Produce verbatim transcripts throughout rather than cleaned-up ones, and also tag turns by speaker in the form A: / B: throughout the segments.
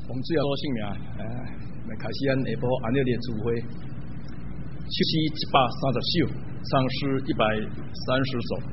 A: 洪主要多姓名，哎，来开始咱下晡安尼的聚会，诗诗一百三十首，唱诗一百三十首。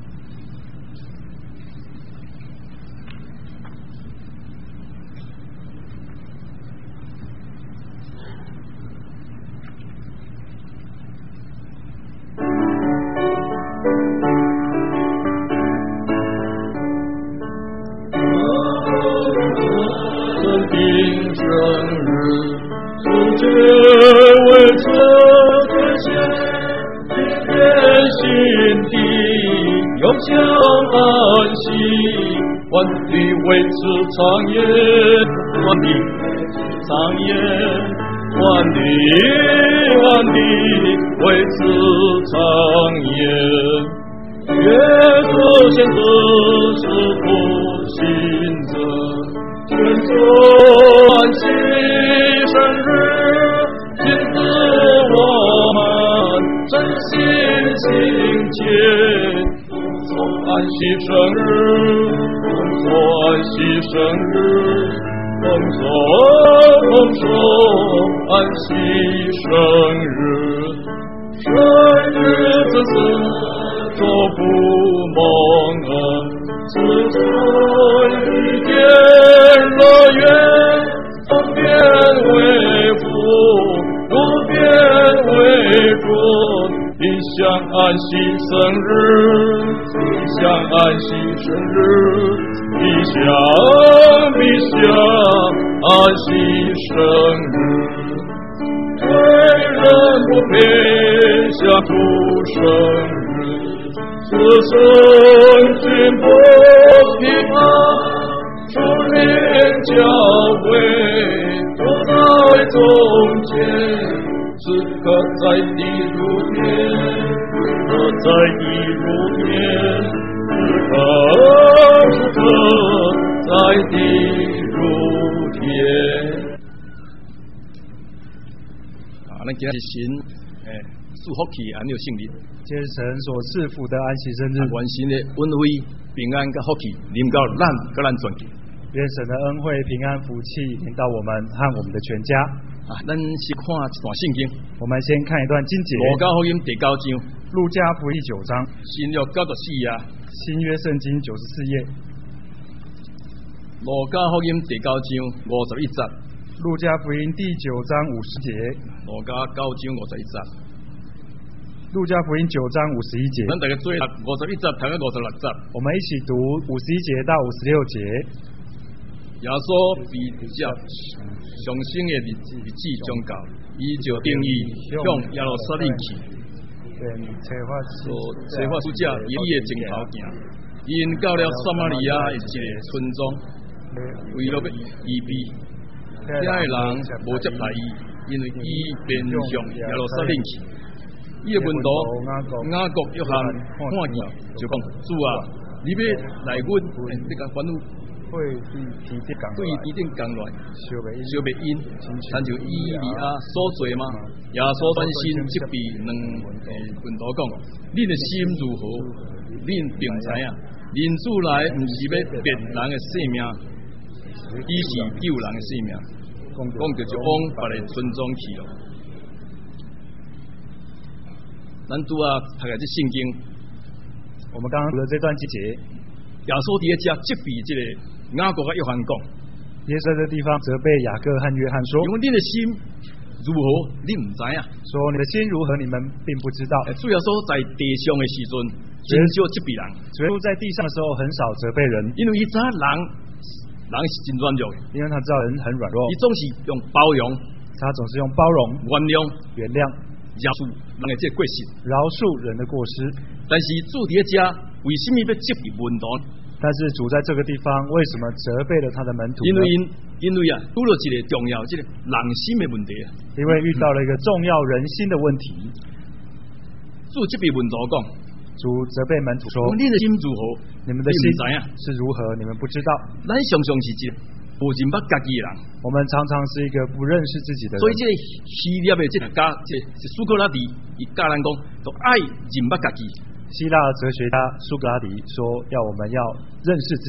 B: 万里为此长夜，万里长夜，万里万里为此长夜。月子显子是苦行者，愿做喜生日，今子我们真心亲切。安息生日，奉送安息生日，奉送奉送安息生日。生日自此做不梦啊，自存一天乐园，从变为福，路变为主。必享安息生日，必享安息生日，必享必享安息生日。为人不配享主生日，子孙均不平安，属灵教会都在中间。时刻在地如天，时刻在地如天，时刻时刻在地如天。
A: 啊，咱今日神诶祝福期安有胜利，
C: 这是神所赐福的安息生日，
A: 愿神的恩惠、平安甲福气临到咱甲咱全家。
C: 愿神的恩惠、平安、福气临到我们和我们的全家。
A: 啊，咱是看一段圣经，
C: 我们先看一段经节。
A: 路加福音第九章，
C: 路加福音九章，
A: 新约九十四页，
C: 新约圣经九十四页。
A: 路加福音第九章五十一节，
C: 路加福音第九章五十节。
A: 路加九章五十一节，
C: 路加福音九章五十一节。
A: 咱大家做五十一节读到五十六节，
C: 我们一起读五十一节到五十六节。
A: 耶稣被接上升的日子日子将到，伊就定义向耶路撒冷去。
C: 找法
A: 所找法使者以伊的前头行，因到了撒玛利亚的一个村庄，为了要医病，遐的人无接待伊，因为伊便向耶路撒冷去。伊的门徒雅各、约翰看见，就讲：主啊，你要来阮这个烦恼。
C: 对天顶降
A: 对天顶降乱，
C: 小白
A: 小白因，参照以利亚所做嘛。耶稣专心责备两诶门徒讲：恁的心如何？恁并知影，人子来毋是要别人的性命，伊是救人的性命。讲着就往别个村庄去了。咱拄啊读下这圣经，
C: 我们刚刚读的这段经节，
A: 耶稣伫咧遮责备这个。雅各甲约翰讲，
C: 耶稣在这地方责备雅各和约翰说：
A: 因为你的心如何，你唔知啊？
C: 说你的心如何，你们并不知道。
A: 主要说在地上的时阵，真少责备人；
C: 主要在地上的时候，很少责备人，
A: 因为伊知人人是真软弱的，
C: 因为他知道人很软弱，
A: 伊总是用包容，
C: 他总是用包容、
A: 原谅、
C: 原谅、
A: 饶恕人的这过失，
C: 饶恕人的过失。
A: 但是主伫遮，为什么要责备门徒？
C: 但是主在这个地方为什么责备了他的门徒呢？
A: 因为因为啊，遇到一个重要，这个人心的问题啊。
C: 因为遇到了一个重要人心的问题。
A: 主责备门徒讲，
C: 主责备门徒说：
A: 你的心如何？
C: 你们的心是如何？你们不知道。
A: 咱常常是一个不认捌家己的人，
C: 我们常常是一个不认识自己的人。
A: 所以这个希腊的这个家，这是苏格拉底，伊教人讲，都爱认捌家己。
C: 希腊哲学家苏格拉底说：“要我们要认识自己，
A: 因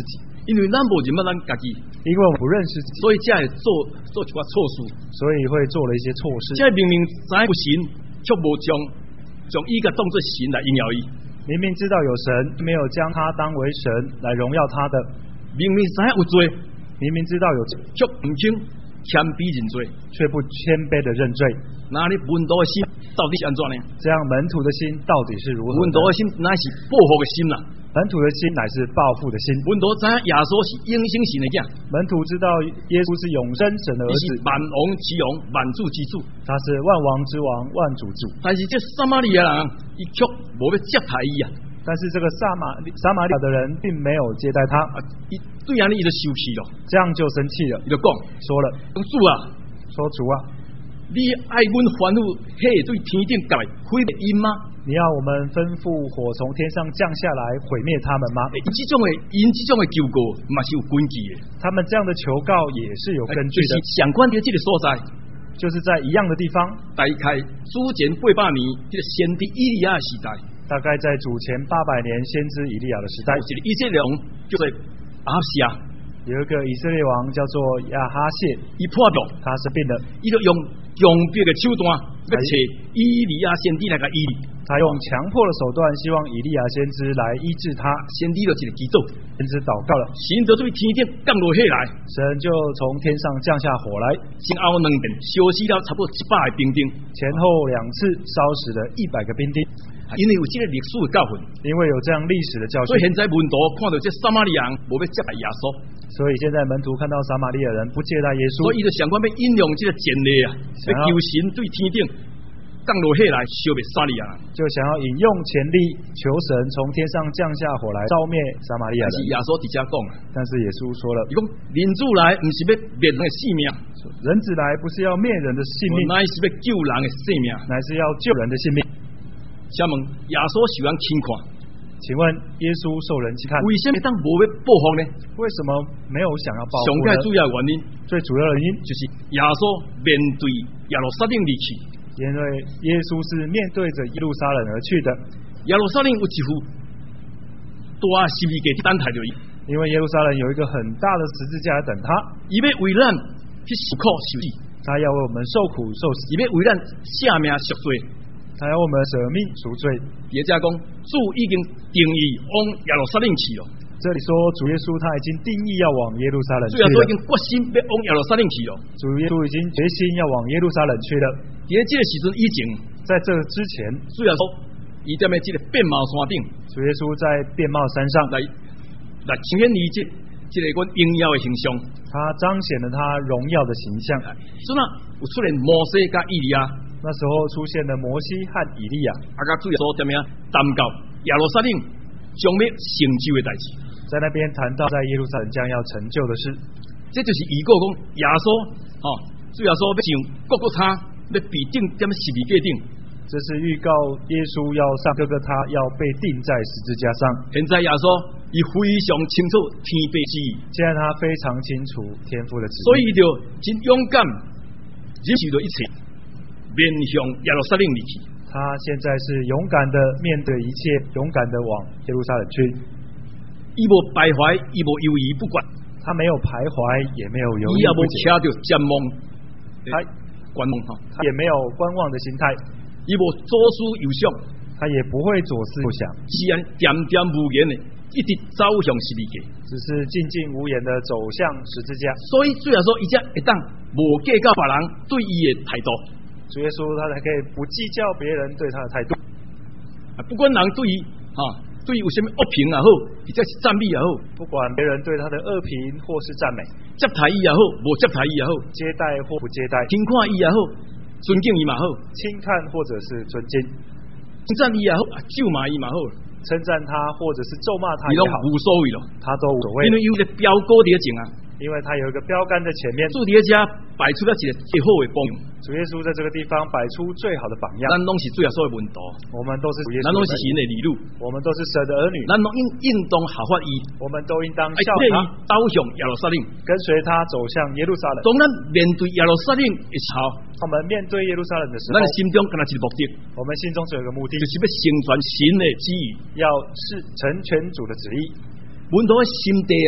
A: 因为咱无认捌咱家己，
C: 因为我们不认识自己，
A: 所以才会做做一寡错事。
C: 所以会做了一些错事。
A: 即明明知有神，却无将将伊个当作神来荣耀伊。
C: 明明知道有神，没有将他当为神来荣耀他的；
A: 明明知有罪，
C: 明明知道有罪，
A: 却唔肯谦卑认罪，
C: 却不谦卑的认罪。
A: 那你门徒的心到底是安怎呢？
C: 这样门徒的心到底是如何？
A: 门徒的心乃是报复的心啦。
C: 门徒的心乃是报复的心。
A: 门徒知耶稣是永生神的囝，
C: 门徒知道耶稣是永生神的儿子，
A: 是万王之王、万主之主，
C: 他是万王之王、万主之主。
A: 但是这撒玛利亚人，伊却无要接待伊啊。
C: 但是这个撒玛撒玛利亚的人并没有接待他，
A: 伊对安尼伊就生气了，
C: 这样就生气了，
A: 伊就讲
C: 说了：“
A: 主啊，
C: 说主啊，
A: 你爱阮吩咐火对天顶降来毁灭因吗？
C: 你要我们吩咐火从天上降下来毁灭他们吗？”
A: 因这种的因这种的求告，嘛是有根据的。
C: 他们这样的求告也是有根据的，
A: 就是相关的这个所在，
C: 就是在一样的地方。
A: 大概之前八百年，这个先知以利亚的时代。
C: 大概在主前八百年先知以利亚的时代，
A: 这个以色列王就是亚哈谢，
C: 有一个以色列王叫做亚哈谢，
A: 伊破病，
C: 他生病了，
A: 伊就用强迫的手段要找以利亚先知来个医治，
C: 他用强迫的手段，希望以利亚先知来医治他。
A: 先知就一个祈祷，
C: 先知祷告了，
A: 神就对天顶降落下来，
C: 神就从天上降下火来，
A: 先后两遍烧死了差不多一百个兵丁，
C: 前后两次烧死了一百个兵丁。
A: 因为有这个历史的教训，
C: 因为有这样历史的教训，
A: 所以现在门徒看到这撒玛利亚人无要接待耶稣，
C: 所以现在门徒看到撒玛利亚人不接待耶稣，
A: 所以伊就相关要引用这个前例啊，要求神对天顶降落下来消灭撒玛利亚人，
C: 就想要引用前例求神从天上降下火来烧灭撒玛利亚人。
A: 是耶稣直接讲啊，
C: 但是耶稣说了，
A: 伊讲人子来不是要灭人的性命，
C: 人子来不是要灭人的性命，
A: 乃是要救人的性命，
C: 乃是要救人的性命。
A: 请问耶稣喜欢轻看，
C: 请问耶稣受人轻看，
A: 为什么当无要报复呢？
C: 为什么没有想要报复呢？
A: 上界主要原因，
C: 最主要的原因
A: 就是耶稣面对耶路撒冷而去，
C: 因为耶稣是面对着耶路撒冷而去的。
A: 耶路撒冷有一副大十字架等待着伊，
C: 因为耶路撒冷有一个很大的十字架在等他，
A: 伊要为咱去受苦受死，
C: 他要为我们受苦受死，
A: 伊要为咱赦免赎罪。
C: 他要我们舍命赎罪。
A: 也就是讲，主已经定义往耶路撒冷去了。
C: 这里说主耶稣他已经定义要往耶路撒冷去了，
A: 主耶稣已经决心要往耶路撒冷去了。
C: 主耶稣已经决心要往耶路撒冷去了。
A: 在这个时阵以前，
C: 在这之前，
A: 主耶稣伊踮在这个变貌山顶，
C: 主耶稣在变貌山上
A: 来来呈现伊这这个阮荣耀的形象，
C: 他彰显了他荣耀的形象。
A: 所以有出现摩西甲以利亚。
C: 那时候出现了摩西和以利亚，
A: 啊，甲主耶稣踮遐谈到耶路撒冷将要成就的代志，
C: 在那边谈到在耶路撒冷将要成就的事，
A: 这就是预告讲耶稣，哦，主耶稣要上各各他，要被钉踮十字架顶。
C: 这是预告耶稣要上各各他，要被钉在十字架上。
A: 现在耶稣伊非常清楚天父之意，
C: 现在他非常清楚天父的旨意，
A: 所以就真勇敢忍受着一切。面向耶路撒冷而去，
C: 他现在是勇敢的面对一切，勇敢的往耶路撒冷去。
A: 伊无徘徊，伊无犹豫不决，
C: 他没有徘徊，也没有犹豫不决，
A: 伊也无徛着瞻望，
C: 他
A: 观望哈，
C: 他也没有观望的心态，
A: 伊无左思右想，
C: 他也不会左思右想，
A: 只然恬恬无言的一直走向十字架，
C: 只是静静无言的走向十字架。
A: 所以虽然说伊才会当无计较别人对伊的态度。
C: 主耶稣他才可以不计较别人对他的态度，
A: 啊，不管人对于哈、啊、对于有什么恶评也好，或者是赞美也好，
C: 不管别人对他的恶评或是赞美，
A: 接待伊也好，无接待伊也好，
C: 接待或不接待，
A: 轻看伊也好，尊敬伊嘛好，
C: 轻看或者是尊敬，
A: 称赞伊也好，咒骂伊嘛好，
C: 称赞他或者是咒骂他也好，
A: 无所谓咯，
C: 他都无所谓，
A: 因为有一个标高伫前啊。
C: 因为他有一个标杆在前面，
A: 主伫遮摆出了一个最好的榜样。
C: 主耶稣在这个地方摆出最好的榜样。
A: 咱拢是主耶稣的门徒，
C: 我们都是主耶稣，
A: 咱拢是神的儿女，
C: 我们都是神的儿女，
A: 咱拢应应当效法伊，
C: 我们都应当效他，
A: 走向耶路撒冷，
C: 跟随他走向耶路撒冷。
A: 当咱面对耶路撒冷的时候，
C: 我们面对耶路撒冷的时候，
A: 咱的心中敢若一个目的，
C: 我们心中只有一个目的，
A: 就是要成全神的旨意，
C: 要是成全主的旨意。
A: 门徒的心地啊，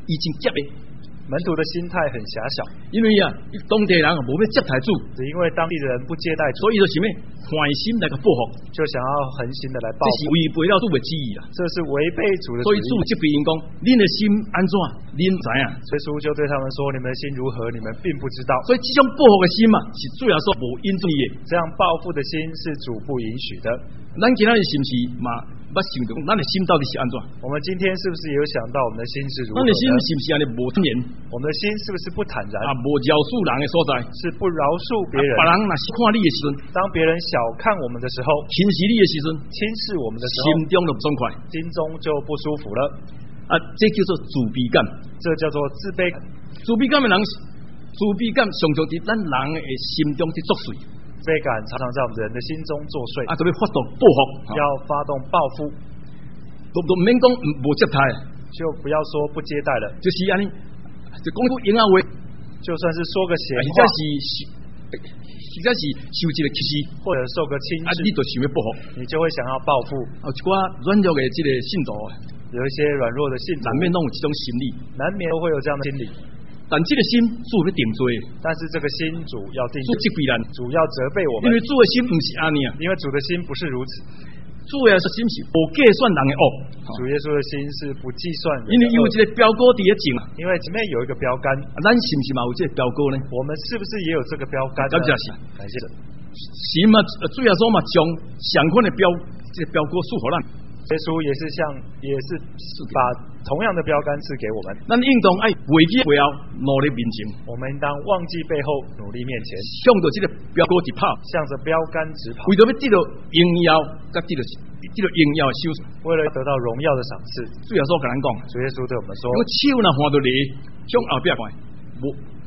A: 伊真急的。
C: 门徒的心态很狭小，
A: 因为啊，当地人无要接待主，
C: 只因为当地的人不接待主，
A: 所以就想要坏心来个报复，
C: 就想要狠心的来报复。
A: 这是违背了主的旨意啦，
C: 这是违背主的旨意。
A: 所以主即对因讲，恁的心安怎，恁知影。
C: 所以主就对他们说：你们的心如何，你们并不知道。
A: 所以这种报复的心嘛，是主要说无因注意的。
C: 这样报复的心是主不允许的。
A: 咱今仔日是不是嘛？捌想到，咱的心到底是安怎？
C: 我们今天是不是也有想到我们的心是如何？
A: 咱的心是不是安尼无坦然？
C: 我们的心是不是不坦然？
A: 啊，无饶恕人的所在，
C: 是不饶恕别人。
A: 别人若是看你的时阵，
C: 当别人小看我们的时候，
A: 轻视你的时阵，
C: 轻视我们的时候，
A: 心中就不爽快，
C: 心中就不舒服了。
A: 啊，这叫做自卑感，
C: 这叫做自卑感。
A: 自卑感的人，自卑感常常伫咱人的心中去作祟。
C: 自卑感常常在我们人的心中作祟。
A: 啊，特别发动报复，
C: 要发动报复，
A: 都都免讲无接待，
C: 就不要说不接待了，
A: 就是安尼，就讲出闲话话，
C: 就算是说个闲
A: 或者
C: 话，
A: 是或者是受一个气势，
C: 或者受个轻
A: 啊，
C: 视，
A: 你就想要报复。
C: 你就会想要报复。
A: 有一寡软弱的这个信徒，
C: 有一些软弱的信徒，
A: 难免拢有这种心理，
C: 难免都会有这样的心理。 但
A: 这个心主要定罪，
C: 但是这个心主要定
A: 主责备人，
C: 主要责备我们，
A: 因为主的心不是安尼啊，
C: 因为主的心不是如此。
A: 主的心是不计算人的恶，
C: 主耶稣的心是不计算人的恶，
A: 因为有一个标杆伫咧种啊，
C: 因为前面有一个标杆，
A: 咱是不是嘛有这个标杆呢？
C: 我们是不是也有这个标杆？
A: 感谢神，
C: 感谢神。
A: 神嘛，主耶稣嘛将相关的标这个标杆赐予咱。
C: 耶稣也是像，也是把同样的标杆赐给我们。
A: 咱应当爱为己背后努力面前，
C: 我们应当忘记背后，努力面前，
A: 向着这个标杆直跑，
C: 向着标杆直跑，
A: 为着要得到荣耀，甲得到得到荣耀的收赏，
C: 为了得到荣耀的赏赐。
A: 主耶稣跟咱讲，
C: 主耶稣对我们说：
A: 我手若换到你，向后壁看，无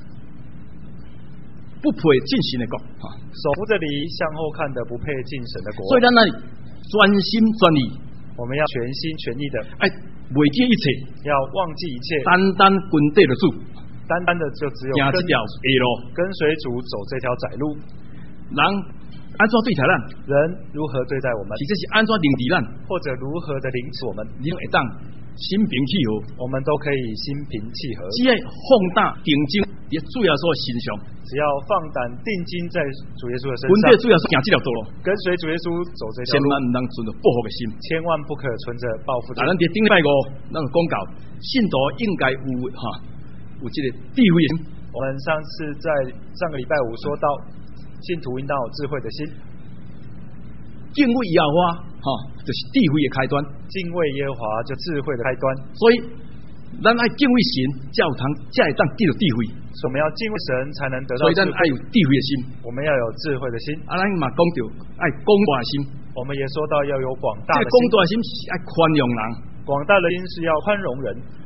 A: 不配进神的国。
C: 手扶着犁向后看的，不配进神的国。
A: 所以咱那里专心专意。
C: 我们要全心全意的
A: 爱忘记一切，
C: 要忘记一切，
A: 单单跟对的主，
C: 单单的就只有
A: 行这条路，
C: 跟随主走这条窄路。
A: 人安怎对待咱？
C: 人如何对待我们？
A: 其实是安怎领敌咱，
C: 或者如何的领持我们？
A: 你会当心平气和，
C: 我们都可以心平气和。
A: 只要放胆定睛，也主要说心上。
C: 只要放胆定睛在主耶稣的身上，
A: 跟对主要是行这条道路，
C: 跟随主耶稣走这条路，
A: 千万唔能存着报复的心，
C: 千万不可存着报复的心。
A: 咱伫顶礼拜五，咱有讲到信徒应该有哈有这个智慧的心。
C: 我们上次在上个礼拜五说到，信徒应当有智慧的心。
A: 敬畏耶和华，哈，就是智慧的开端。
C: 敬畏耶和华就智慧的开端。
A: 所以，咱爱敬畏神，才有通才会当得到智慧。
C: 所以我们要敬畏神，才能得到智慧。
A: 所以咱爱有智慧的心。
C: 我们要有智慧的心。
A: 啊，咱嘛讲到爱广大的心。
C: 我们也说到要有广大的心。
A: 这个广大的心是爱宽容人。
C: 广大的心是要宽容人。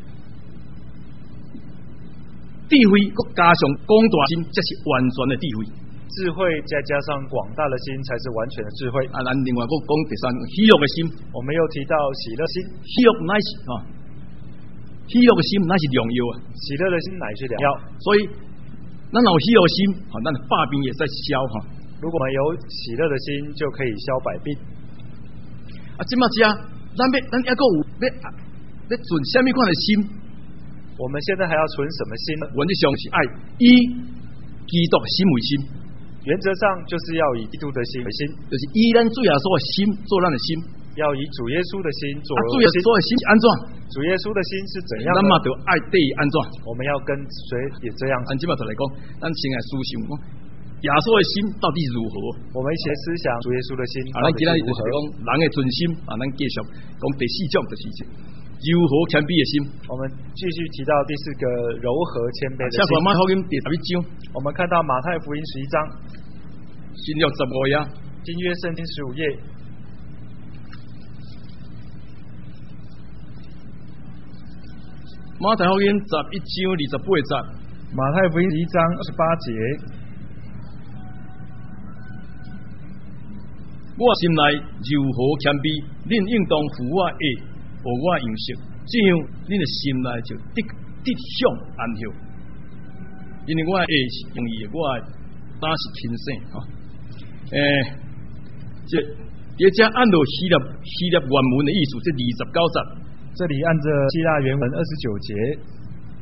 A: 智慧加上广大心，这是完全的智慧。
C: 智慧再加上广大的心，才是完全的智慧。
A: 啊，咱另外我讲第三，喜乐的心。我
C: 们又提到喜乐心，
A: 喜乐乃是啊，喜乐的心乃是良药啊。
C: 喜乐的心乃是良药。
A: 所以，咱有喜乐心，啊，咱的百病也在消哈。
C: 如果我们有喜乐的心，就可以消百病。
A: 啊，即马只啊，咱要咱还阁有要要存什么款的心？
C: 我们现在还要存什么心呢？
A: 原则上是爱以基督的心为心。
C: 原则上就是要以基督的心为心，
A: 就是以咱主耶稣的心做咱的心，
C: 要以主耶稣的心做。
A: 啊，主耶稣的心是安怎？
C: 主耶稣的心是怎样？
A: 咱嘛就爱对安怎？
C: 我们要跟随也这样。
A: 按即马就来讲，咱先来思想讲，耶稣的心到底如何？
C: 我们一起来思想主耶稣的心
A: 啊，咱今仔日就是讲人的存心啊，咱继续讲第四种就是柔和谦卑的心。
C: 我们继续提到第四个柔和谦卑的心。
A: 下马太福音第十一章，
C: 我们看到马太福音十一章，
A: 新约十五页，
C: 新约圣经十五页。
A: 马太福音十一章二十八节，
C: 马太福音十一章二十八节。
A: 我心内柔和谦卑，恁应当服我的，学我样式，这样恁的心内就得得享安息。因为我的是容易的，我的胆是轻省哈。诶、欸，这这只按照希腊希腊原文的意思，这二十九节。
C: 这里按着希腊原文二十九节，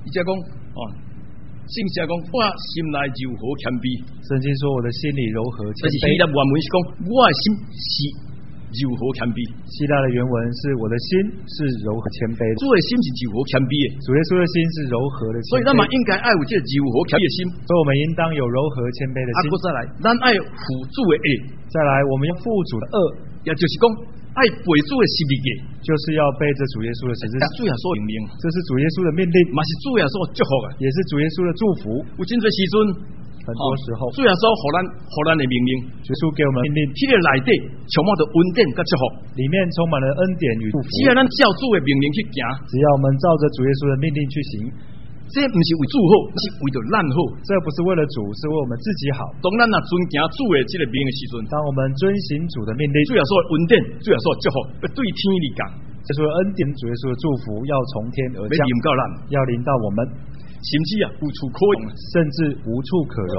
A: 伊才讲哦，圣经讲我心内柔和谦卑。
C: 圣经说我的心里柔和谦
A: 但是希
C: 卑。
A: 腊原文是讲我的心是柔和谦卑。
C: 希腊的原文是我的心是柔和谦卑的。
A: 主的心是柔和谦卑的。
C: 主耶稣的心是柔和的谦卑。
A: 所以咱嘛应该爱有这个柔和谦卑的心。
C: 所以我们应当有柔和谦卑的心。
A: 啊，再来，咱爱辅助的爱。
C: 再来，我们要父主的恶，
A: 也就是讲爱背主的十字架，
C: 就是要背着主耶稣的十字架。
A: 主耶稣命令，
C: 这是主耶稣的命令，
A: 嘛是主耶稣祝福啊，
C: 也是主耶稣的祝福。
A: 有真多时阵，
C: 很多时候，
A: 主耶稣互咱互咱的命令，
C: 耶稣给我们命令，
A: 迄个内底充满着恩典甲祝福，
C: 里面充满了恩典与祝福。
A: 只要咱照主的命令去行，
C: 只要我们照着主耶稣的命令去行。
A: 这不是为主好，是为着咱好。
C: 这不是为了主，是为我们自己好。
A: 当咱若遵行主的这个命的时阵，
C: 当我们遵行主的命令，
A: 主耶稣的恩典，主耶稣的祝福，要对天而降。
C: 这说恩典，主耶稣的祝福要从天而降，
A: 要临到咱，
C: 要临到我们，
A: 甚至啊无处可容，
C: 甚至无处可容。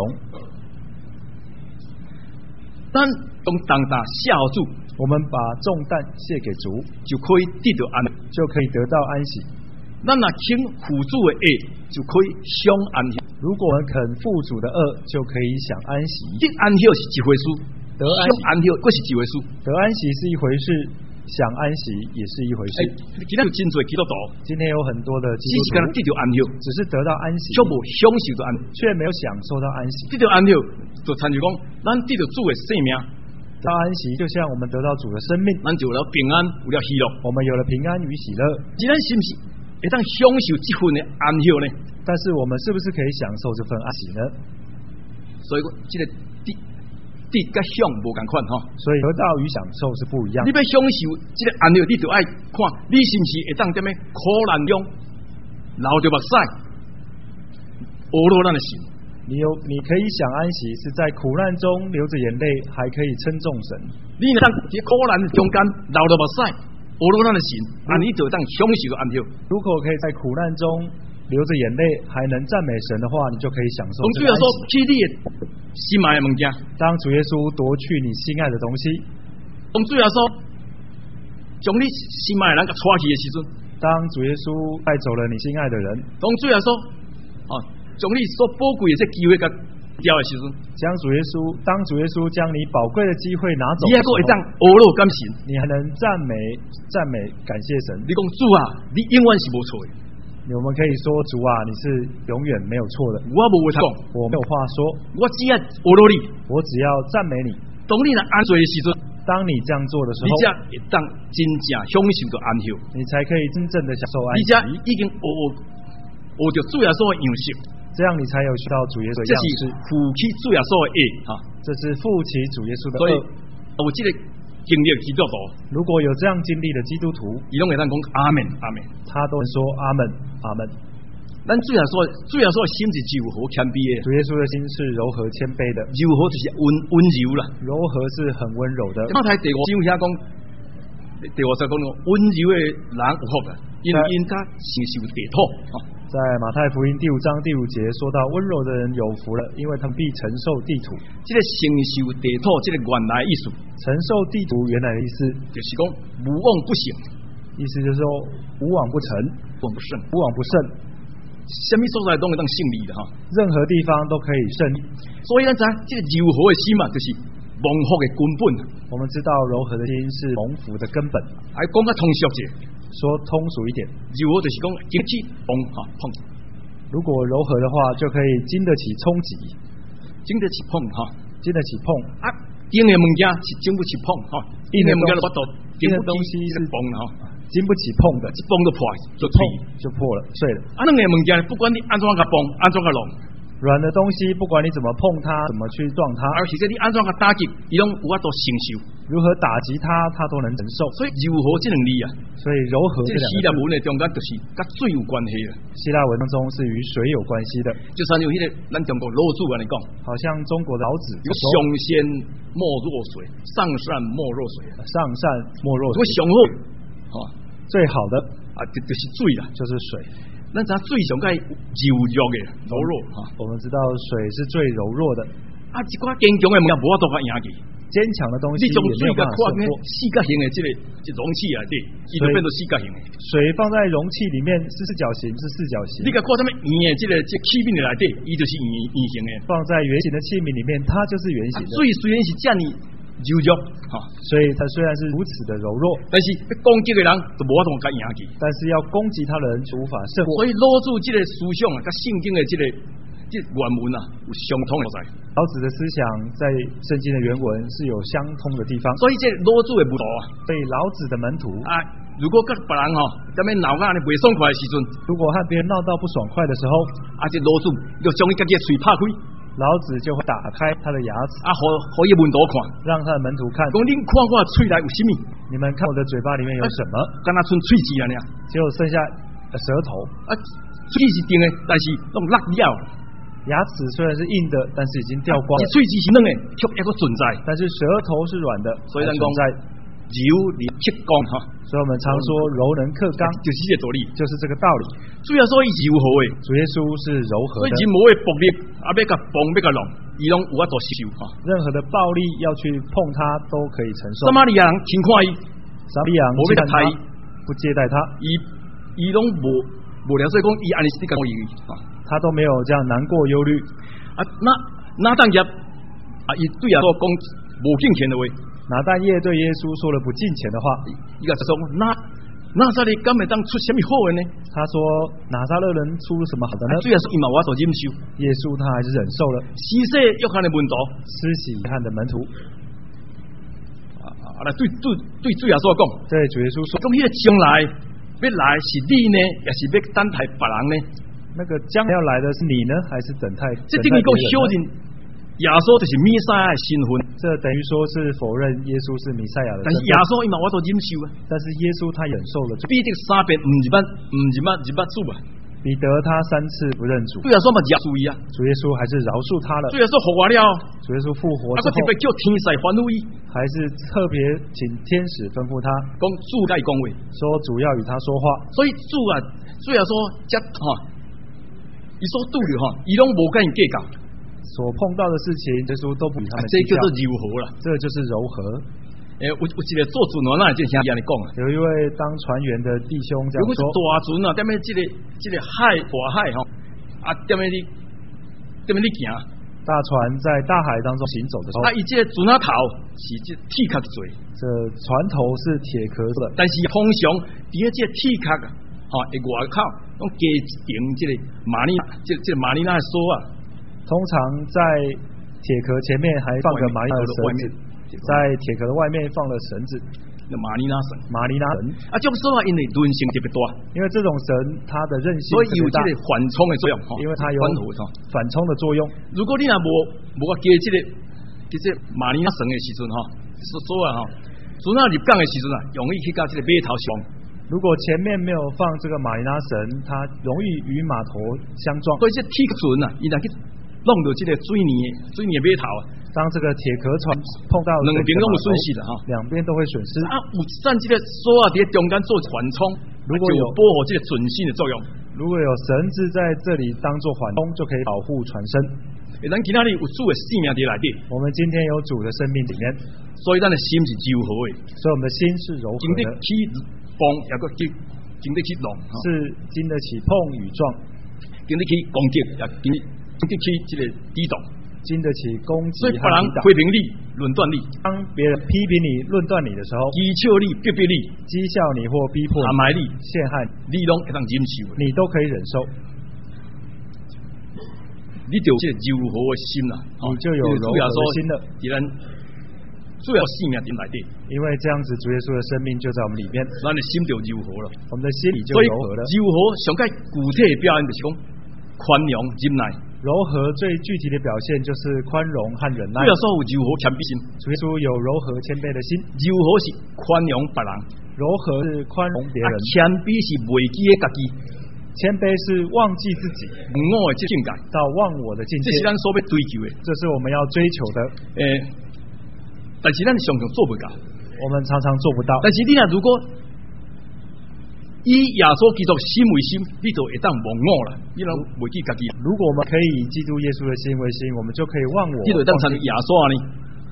A: 咱当当大孝主，
C: 我们把重担卸给主，
A: 就可以得到安，
C: 就可以得到安息。
A: 咱若肯辅助的爱，就可以享安息。
C: 如果我们肯负主的恶，就可以享安息。
A: 得安息是一回事，
C: 得安息
A: 安息又是一回事。
C: 得安息是一回事，享安息也是一回事。
A: 哎，今天有真多基督徒，
C: 今天有很多的基督徒，
A: 只是得到安息，
C: 只是得到安息，
A: 却无享受到安息，
C: 却没有享受到安息。
A: 得到安息，就参就讲，咱得到主的生命。
C: 得到安息，就像我们得到主的生命，
A: 咱就有了平安，有了喜乐。
C: 我们有了平安与喜乐。
A: 既然是不是会当享受这份的安息呢？
C: 但是我们是不是可以享受这份安息呢？
A: 所以讲，这个得得甲享无共款哈。所以
C: 得到与享受是不一样。
A: 你要享受这个安息，你就爱看你是不是会当在咩苦难中流着目屎，俄罗咱的心。
C: 你有，你可以享安息，是在苦难中流着眼泪，还可以称颂神。
A: 你若当在苦难中间流着目屎，俄罗咱的心，啊，你就当享受安息。
C: 如果可以在苦难中流着眼泪，还能赞美神的话，你就可以享受这个安息。
A: 当主耶稣取你的心爱的物件，
C: 当主耶稣夺去你心爱的东西，
A: 当主耶稣将你心爱的人给带去的时阵，
C: 当主耶稣带走了你心爱的人，
A: 当主耶稣啊。将你所宝贵的这机会甲掉的时阵，
C: 将主耶稣当主耶稣将你宝贵的机会拿走，
A: 你还阁会当阿罗感神，
C: 你还能赞美赞美感谢神。
A: 你讲主啊，你永远是无错的。
C: 我们可以说主啊，你是永远没有错的。
A: 我无话讲，
C: 我没有话说，
A: 我只要阿罗你，
C: 我只要赞美你。
A: 当你若安睡的时阵，
C: 当你这样做的时候，
A: 你才会当真正享受到安息，
C: 你才可以真正的享受安息。
A: 你才已经学学着主耶稣的样式。
C: 这样你才有学到主耶稣的样式，
A: 这是负起主耶稣的爱哈，
C: 这是负起主耶稣的恶。
A: 有这个经历的基督徒，
C: 如果有这样经历的基督徒，
A: 伊拢会当讲阿门阿门，
C: 他都能说阿门阿门。
A: 咱主耶稣主耶稣的心是柔和谦卑的，
C: 主耶稣的心是柔和谦卑的，
A: 柔和就是温温柔啦，
C: 柔和是很温柔的。
A: 马太第五章遐讲，第五章讲温柔的人有福啊，因为因他承受地土啊。
C: 在马太福音第五章第五节说到，温柔的人有福了，因为他们必承受地土。
A: 这个承受地土，这个原来意思，
C: 承受地土原来的意思，
A: 就是讲无往不胜，
C: 意思就是说无往不成，
A: 无往不胜，
C: 无往不胜。
A: 什么所在都会当胜利的哈，
C: 任何地方都可以胜利。
A: 所以咱知这个柔和的心嘛，就是蒙福的根本。
C: 我们知道柔和的心是蒙福的根本。
A: 还讲较通俗些，
C: 说通俗一点，
A: 柔和就是讲经得起碰哈碰。如
C: 果柔和的话，就可以经得起冲击，
A: 经得起碰哈，
C: 经得起碰
A: 啊。硬的物件是经不起碰哈，硬的物件我都
C: 硬的东西是
A: 碰哈，
C: 经不起碰的，
A: 一碰就破，就
C: 碰就破了，碎了。
A: 啊，那个物件不管你安怎个碰，安怎个弄。
C: 软的东西，不管你怎么碰它，怎么去撞它，
A: 而且这你安怎个打击，伊拢有法度承受。
C: 如何打击它，它都能承受。
A: 所以柔和这两字啊，
C: 所以柔和这两个字，
A: 希腊文的中间就是跟水有关系的。
C: 希腊文当中是与水有关系的。
A: 就算有迄个咱中国老祖安尼讲，
C: 好像中国老子
A: 有上善莫若水，上善莫若水，
C: 上善莫若水。
A: 我上好，哈，
C: 最好的
A: 啊，就就是水啦，
C: 就是水。
A: 咱知水上该柔弱的柔弱哈，
C: 我们知道水是最柔弱的。
A: 啊，一寡坚强的物件无法度甲赢去。
C: 坚强的东西
A: 你从水
C: 也没有办法
A: 甲看呢
C: 胜过。
A: 四角形的这个这容器内底，伊就变做四角形的。
C: 水放在容器里面是四角形，是四角形
A: 你。甲看什么圆的这个这器皿的内底，伊就是圆圆形的。
C: 放在圆形的器皿里面，它就是圆形的。
A: 水虽然是这样柔弱，哈，
C: 所以它虽然是如此的柔弱，
A: 但是要攻击的人就无法度甲赢去。
C: 但是要攻击他的人就无法胜过。
A: 所以老子这个思想啊，甲圣经的这个这原文啊，有相通的所在。
C: 老子的思想在圣经的原文是有相通的地方。
A: 所以这老子的门徒啊，
C: 所以老子的门徒
A: 啊，如果甲别人吼，踮咧闹甲安尼袂爽快的时阵，
C: 如果和别人闹到不爽快的时候，
A: 啊，这老子就将伊家己的嘴拍开，
C: 老子就会打开他的牙齿，
A: 啊，互互伊门徒看，
C: 让他的门徒看，
A: 讲恁看我嘴内有啥物？
C: 你们看我的嘴巴里面有什么？
A: 敢若剩喙齿安尼啊？
C: 只有剩下舌头。
A: 啊，喙是硬的，但是拢落了。
C: 牙齿虽然是硬的，但是已经掉光了。
A: 喙齿是软的，却还佫存在。
C: 但是舌头是软的，
A: 所以咱讲
C: 在
A: 柔而克刚哈。
C: 所以我们常说柔能克刚，
A: 就是这个道理，
C: 就是这个道理。
A: 主要说伊是柔和的，
C: 主耶稣是柔和的，
A: 所以人无的暴力，啊，要甲崩，要甲弄，伊拢有法度接受哈。
C: 任何的暴力要去碰他都可以承受。
A: 撒玛利亚人轻看伊，
C: 撒玛利亚人
A: 无要甲他，
C: 不接待他，
A: 伊伊拢无无了，所以讲伊安尼是甲我伊啊，
C: 他都没有这样难过忧虑。
A: 啊，那那当业啊，伊对啊说讲无敬虔的话。
C: 拿但业对耶稣说了不敬虔的话，
A: 伊个说那那撒利敢会当出什么好的呢？
C: 他说拿撒勒人出什么好的呢？
A: 主要是伊嘛我所忍受，
C: 耶稣他还是忍受了
A: 施洗约翰的门徒，
C: 施洗约翰的门徒
A: 啊啊！来对对对主耶稣讲，
C: 对主耶稣说，
A: 讲迄个将来要来是你呢，也是要等待别人呢？
C: 那个将要来的是你呢，还是等待？
A: 这等于讲否认耶稣就是弥赛亚的身份，
C: 这等于说是否认耶稣是弥赛亚的身份。
A: 但是耶稣伊嘛我所忍受啊，
C: 但是耶稣他忍受了，
A: 彼得三遍唔是捌唔是捌是捌主啊。
C: 彼得他三次不认主，
A: 主耶稣嘛饶恕伊啊，
C: 主耶稣还是饶恕他了。
A: 主耶稣复活了，
C: 主耶稣复活
A: 啊，
C: 之后，
A: 特别叫天使吩咐伊，
C: 还是特别请天使吩咐他，
A: 讲主该讲话，
C: 说主要与他说话。
A: 所以主啊，主耶稣则哈，伊所拄着哈，伊拢无跟伊计较。
C: 所碰到的事情，耶稣都不与他们计较，
A: 这叫做柔和啦。
C: 这就是柔和。
A: 诶，有有一个做主那那这兄弟安尼讲啊，
C: 有一位当船员的弟兄这样说：，
A: 大船啊，踮咧这个这个海大海吼，啊踮咧你踮咧你行，
C: 大船在大海当中行走的时候，
A: 啊，伊这个船啊头是这铁壳做，
C: 这船头是铁壳的，
A: 但是通常伫咧这个铁壳啊，吼诶外口拢加一层这个马尼，这这个马尼拉的锁啊。
C: 通常在铁壳前面还放个马尼拉的绳子，在铁壳的外面放了绳子，
A: 那马尼拉绳，
C: 马尼拉绳
A: 啊，这种说法因为韧性特别大，
C: 因为这种绳它的韧性
A: 所以有这个缓冲的作用，
C: 因为它有缓冲的作用。
A: 如果你若无无加这个这个马尼拉绳的时阵哈，说说啊哈，船啊入港的时阵啊，容易去到这个码头上。
C: 如果前面没有放这个马尼拉绳，它容易与码头相撞。
A: 所以这铁船啊，伊若去弄到这个水泥水泥码头啊，
C: 当这个铁壳船碰到
A: 两边都有损失的哈，
C: 两边都会损失。
A: 啊，有站这个锁啊，在中间做缓冲，
C: 如果有
A: 保护这个准信的作用。
C: 如果有绳子在这里当做缓冲，就可以保护船身。
A: 咱今仔日有主的生命在内底，
C: 我们今天有主的生命里面，
A: 所以咱的心是柔和的，
C: 所以我们的心是柔和的，
A: 经得起风，也个经经得起浪，
C: 是经得起碰与撞，
A: 经得起攻击，也经经得起这个抵挡，
C: 经得起攻击。
A: 所以别人批评你、论断你，
C: 当别人批评你、论断你的时候，
A: 讥笑你、逼逼你、
C: 讥笑你或逼迫
A: 陷害你、
C: 陷害
A: 你，拢会当忍受，
C: 你都可以忍受。
A: 你就有这柔和的心啦，
C: 你就有柔和的心了。
A: 既然主要生命在内底，
C: 因为这样子主耶稣的生命就在我们里面，
A: 咱的心就柔和了，
C: 我们的心里就柔和了。
A: 柔和上盖具体的表现就是讲宽容忍耐。
C: 柔和最具体的表现就是宽容和忍耐。
A: 主要说有柔和谦卑心，
C: 主耶稣有柔和谦卑的心。
A: 柔和是宽容别人，
C: 柔和是宽容别人，
A: 谦卑是袂记的家己。
C: 谦卑是忘记自己，
A: 我的境界
C: 到忘我的境界，
A: 这是咱所要追求的，
C: 这是我们要追求的。
A: 诶、欸，但是咱常常做不到，
C: 我们常常做不到。
A: 但是你若如果以耶稣基督心为心，你就会当忘我啦，你拢袂记家己。
C: 如果我们可以以基督耶稣的心为心，我们就可以忘我，
A: 你就会当参耶稣呢。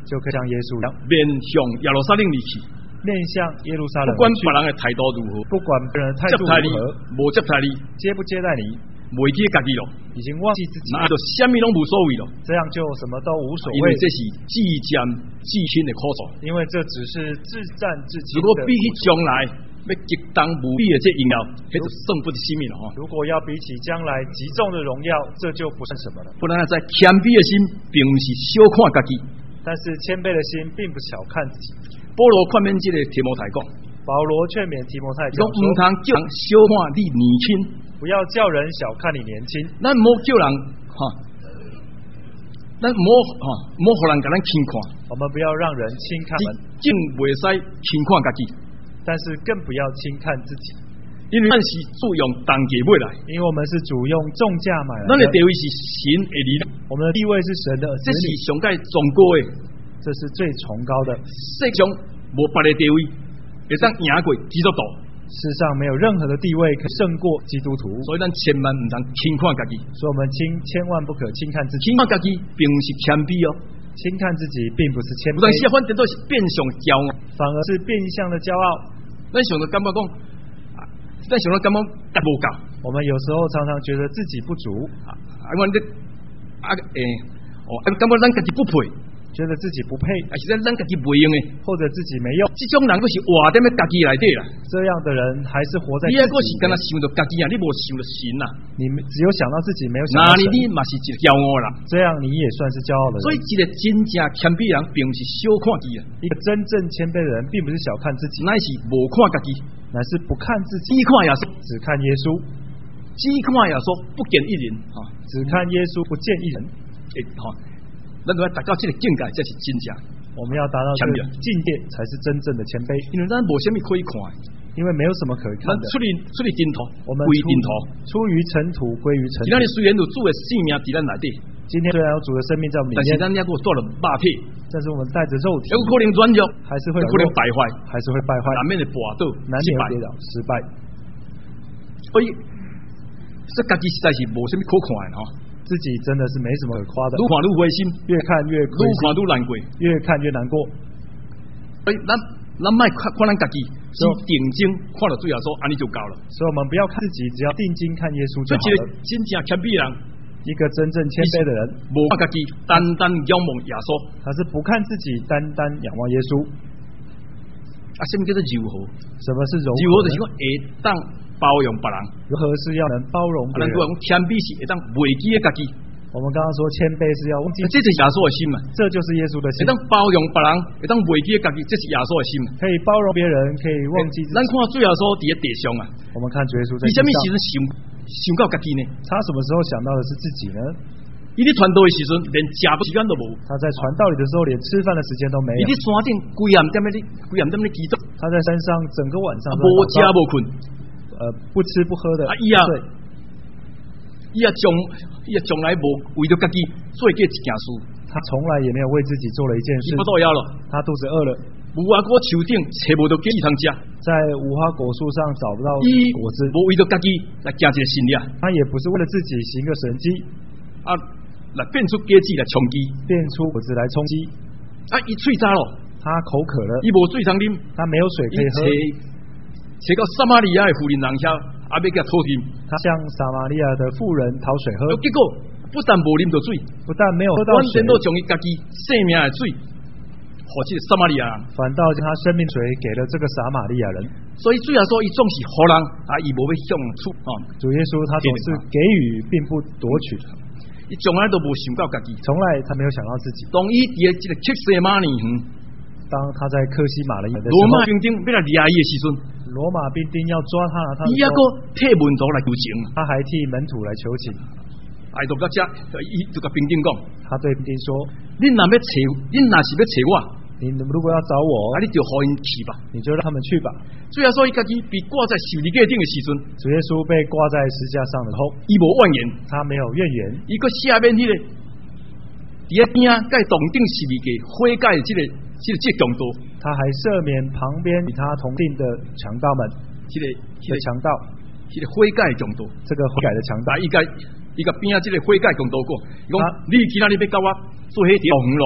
C: 就可以像耶稣一样
A: 面向耶路撒冷而去。
C: 面向耶路撒冷
A: 不管
C: 而去
A: 别人的态度如何，
C: 不管别人的态度
A: 接待你
C: 如何，
A: 无接待你，
C: 接不接待你，
A: 袂记家己咯，
C: 已经忘记自己，
A: 那就什么拢无所谓咯。
C: 这样就什么都无所谓，
A: 因为这是至战至亲的苦楚。
C: 因为这只是自战自亲的。
A: 如果比起将来要极当无比的这荣耀，那就胜不得性命了哈。
C: 如果要比起将来极重的荣耀，这就不算什么了。
A: 不然在谦卑的心，并不是小看家己。
C: 但是谦卑的心并不小看自己。
A: 保罗劝勉这个提摩太讲，
C: 保罗劝勉提摩太讲说，
A: 唔通叫人小看你年轻，
C: 不要叫人小看你年轻。
A: 咱唔好叫人哈，咱唔好哈，唔好让人给咱轻看。
C: 我们不要让人轻看我们，
A: 竟袂使轻看家己，
C: 但是更不要轻看自己。
A: 因为咱是主用重价买来，
C: 因为我们是主用重价买来的。
A: 咱的地位是神的儿女，
C: 我们的地位是神的子
A: 这是
C: 女，
A: 上界崇高的。
C: 这是最崇高的。
A: 世上无别的地位会当赢过基督徒，
C: 世上没有任何的地位可胜过基督徒，
A: 所以咱千万唔通轻看家己。
C: 所以我们轻千万不可轻看自己。
A: 轻看家己并不是谦卑哦，
C: 轻看自己并不是谦卑，
A: 有当时反正都是变相骄傲，
C: 反而是变相的骄傲。
A: 咱想到感觉讲，咱想到感觉达无够，
C: 我们有时候常常觉得自己不足，
A: 啊，我哋啊诶，哦，感觉咱家己不配。
C: 觉得自己不配，
A: 啊，是咱咱家己袂用的，
C: 或者自己没用，
A: 这种人都是活在家己内底啦。
C: 这样的人还是活在
A: 你
C: 自己
A: 还个是跟他想到家己啊，你无想到神呐。
C: 你只有想到自己，没有想
A: 那你
C: 到神，
A: 你嘛是一个骄傲啦。
C: 这样你也算是骄傲的人。
A: 所以，一个真正谦卑人，并不是小看己啊，
C: 一个真正谦卑的人，并不是小看自己，
A: 乃是无看家己，
C: 乃是不看自己，
A: 只看耶稣，
C: 只看耶稣，
A: 只看耶稣，不见一人哈，
C: 只看耶稣，不见一人。
A: 诶哈。咱要达到这个境界，才是真正。
C: 我们要达到这个境界，才是真正的谦卑。
A: 因为咱无什么可以看，
C: 因为没有什么可以看的。
A: 出离出离净土，
C: 我们
A: 归净土，
C: 出于尘土，归于尘土。
A: 今天虽然有主的性命在咱内底，
C: 今天虽然有主的生命在我们里面，
A: 但是咱也给我做了肉体，
C: 但是我们带着肉体，
A: 有可能软弱，
C: 还是会
A: 有可能败坏，
C: 还是会败坏，
A: 难免的跌倒、
C: 难免会跌倒、失败。
A: 所以，这家己实在是无什么可看的哈。
C: 自己真的是没什么可夸的，
A: 愈看愈灰心，
C: 越看越
A: 愈看愈难过，
C: 越看越难过。
A: 所以咱咱卖看看咱家己，是定睛看到主耶稣，安尼就够了。
C: 所以我们不要看自己，只要定睛看耶稣就好了。
A: 真正谦卑人，
C: 一个真正谦卑的人，
A: 无看家己，单单仰望耶稣，
C: 他是不看自己，单单仰望耶稣。
A: 啊，什么叫做柔和？
C: 什么是柔和？
A: 柔和就是讲会当包容别人，
C: 如何是要能包容别人？
A: 咱讲谦卑是会当袂记的家己。
C: 我们刚刚说谦卑是要忘记，
A: 这是耶稣的心嘛？
C: 这就是耶稣的心。
A: 会当包容别人，会当袂记的家己，这是耶稣的心嘛？
C: 可以包容别人，可以忘记自己。
A: 咱看主耶稣伫咧地上啊，
C: 我们看主耶稣在地上，
A: 伊什么时阵想想到家己呢？
C: 他什么时候想到的是自己呢？
A: 伊咧传道的时阵，连食时间都无。
C: 他在传道理的时候，连吃饭的时间都没有。
A: 伊咧山顶规暗点咧，规暗点咧祈祷。
C: 他在山上整个晚上
A: 无食无困，
C: 呃，不吃不喝的。
A: 啊，伊啊，伊啊，从伊啊，从来无为着家己做过一件事。
C: 他从来也没有为自己做了一件事。
A: 伊不到腰了，
C: 他肚子饿了。
A: 无花果树顶找无到鸡汤食，
C: 在无花果树上找不到果子。
A: 无为着家己来行一个神力，
C: 他也不是为了自己行个神迹
A: 啊，来变出果子来充饥，
C: 变出果子来充饥。
A: 啊，伊喙渣咯，
C: 他口渴了，
A: 伊无水通啉，
C: 他没有水可以喝。
A: 找到撒玛利亚的妇人人遐，啊，要给他讨啉。
C: 他向撒玛利亚的妇人讨水喝，
A: 结果不但无啉到水，
C: 不但没有喝到水，
A: 反倒将伊家己生命的水，互这个撒玛利亚人，
C: 反倒将他生命水给了这个撒玛利亚人。
A: 所以主耶稣伊总是互人，啊，伊无要向出啊。
C: 主耶稣他总是给予，并不夺取。
A: 伊从来都无想到家己，
C: 从来他没有想到自己。
A: 当伊伫这个克西马尼园，
C: 当他在克西马尼园的时候，
A: 罗马兵丁要来抓伊的时阵，
C: 罗马兵丁要抓他，他
A: 伊还个替门徒来求情，
C: 他还替门徒来求情。
A: 哎，到到这，伊就甲兵丁讲，
C: 他对兵丁说：“
A: 恁若要找，恁若是要找我，
C: 你如果要找我，
A: 啊，你就互因去吧，
C: 你就让他们去吧。”
A: 主耶稣伊家己被挂在十字架顶的时阵，
C: 主耶稣被挂在十字架上的时候，
A: 伊无怨言，
C: 他没有怨言，
A: 伊个下面迄个，伫咧边啊，盖同顶十字架悔改即个即个即强盗，
C: 他还赦免旁边与他同定的强盗们，
A: 即个
C: 即个强盗，
A: 即个悔改强盗，
C: 这个悔改的强盗，
A: 伊个伊个边啊，即个悔改强盗讲，伊讲你今仔日要甲我做迄条鱼咯。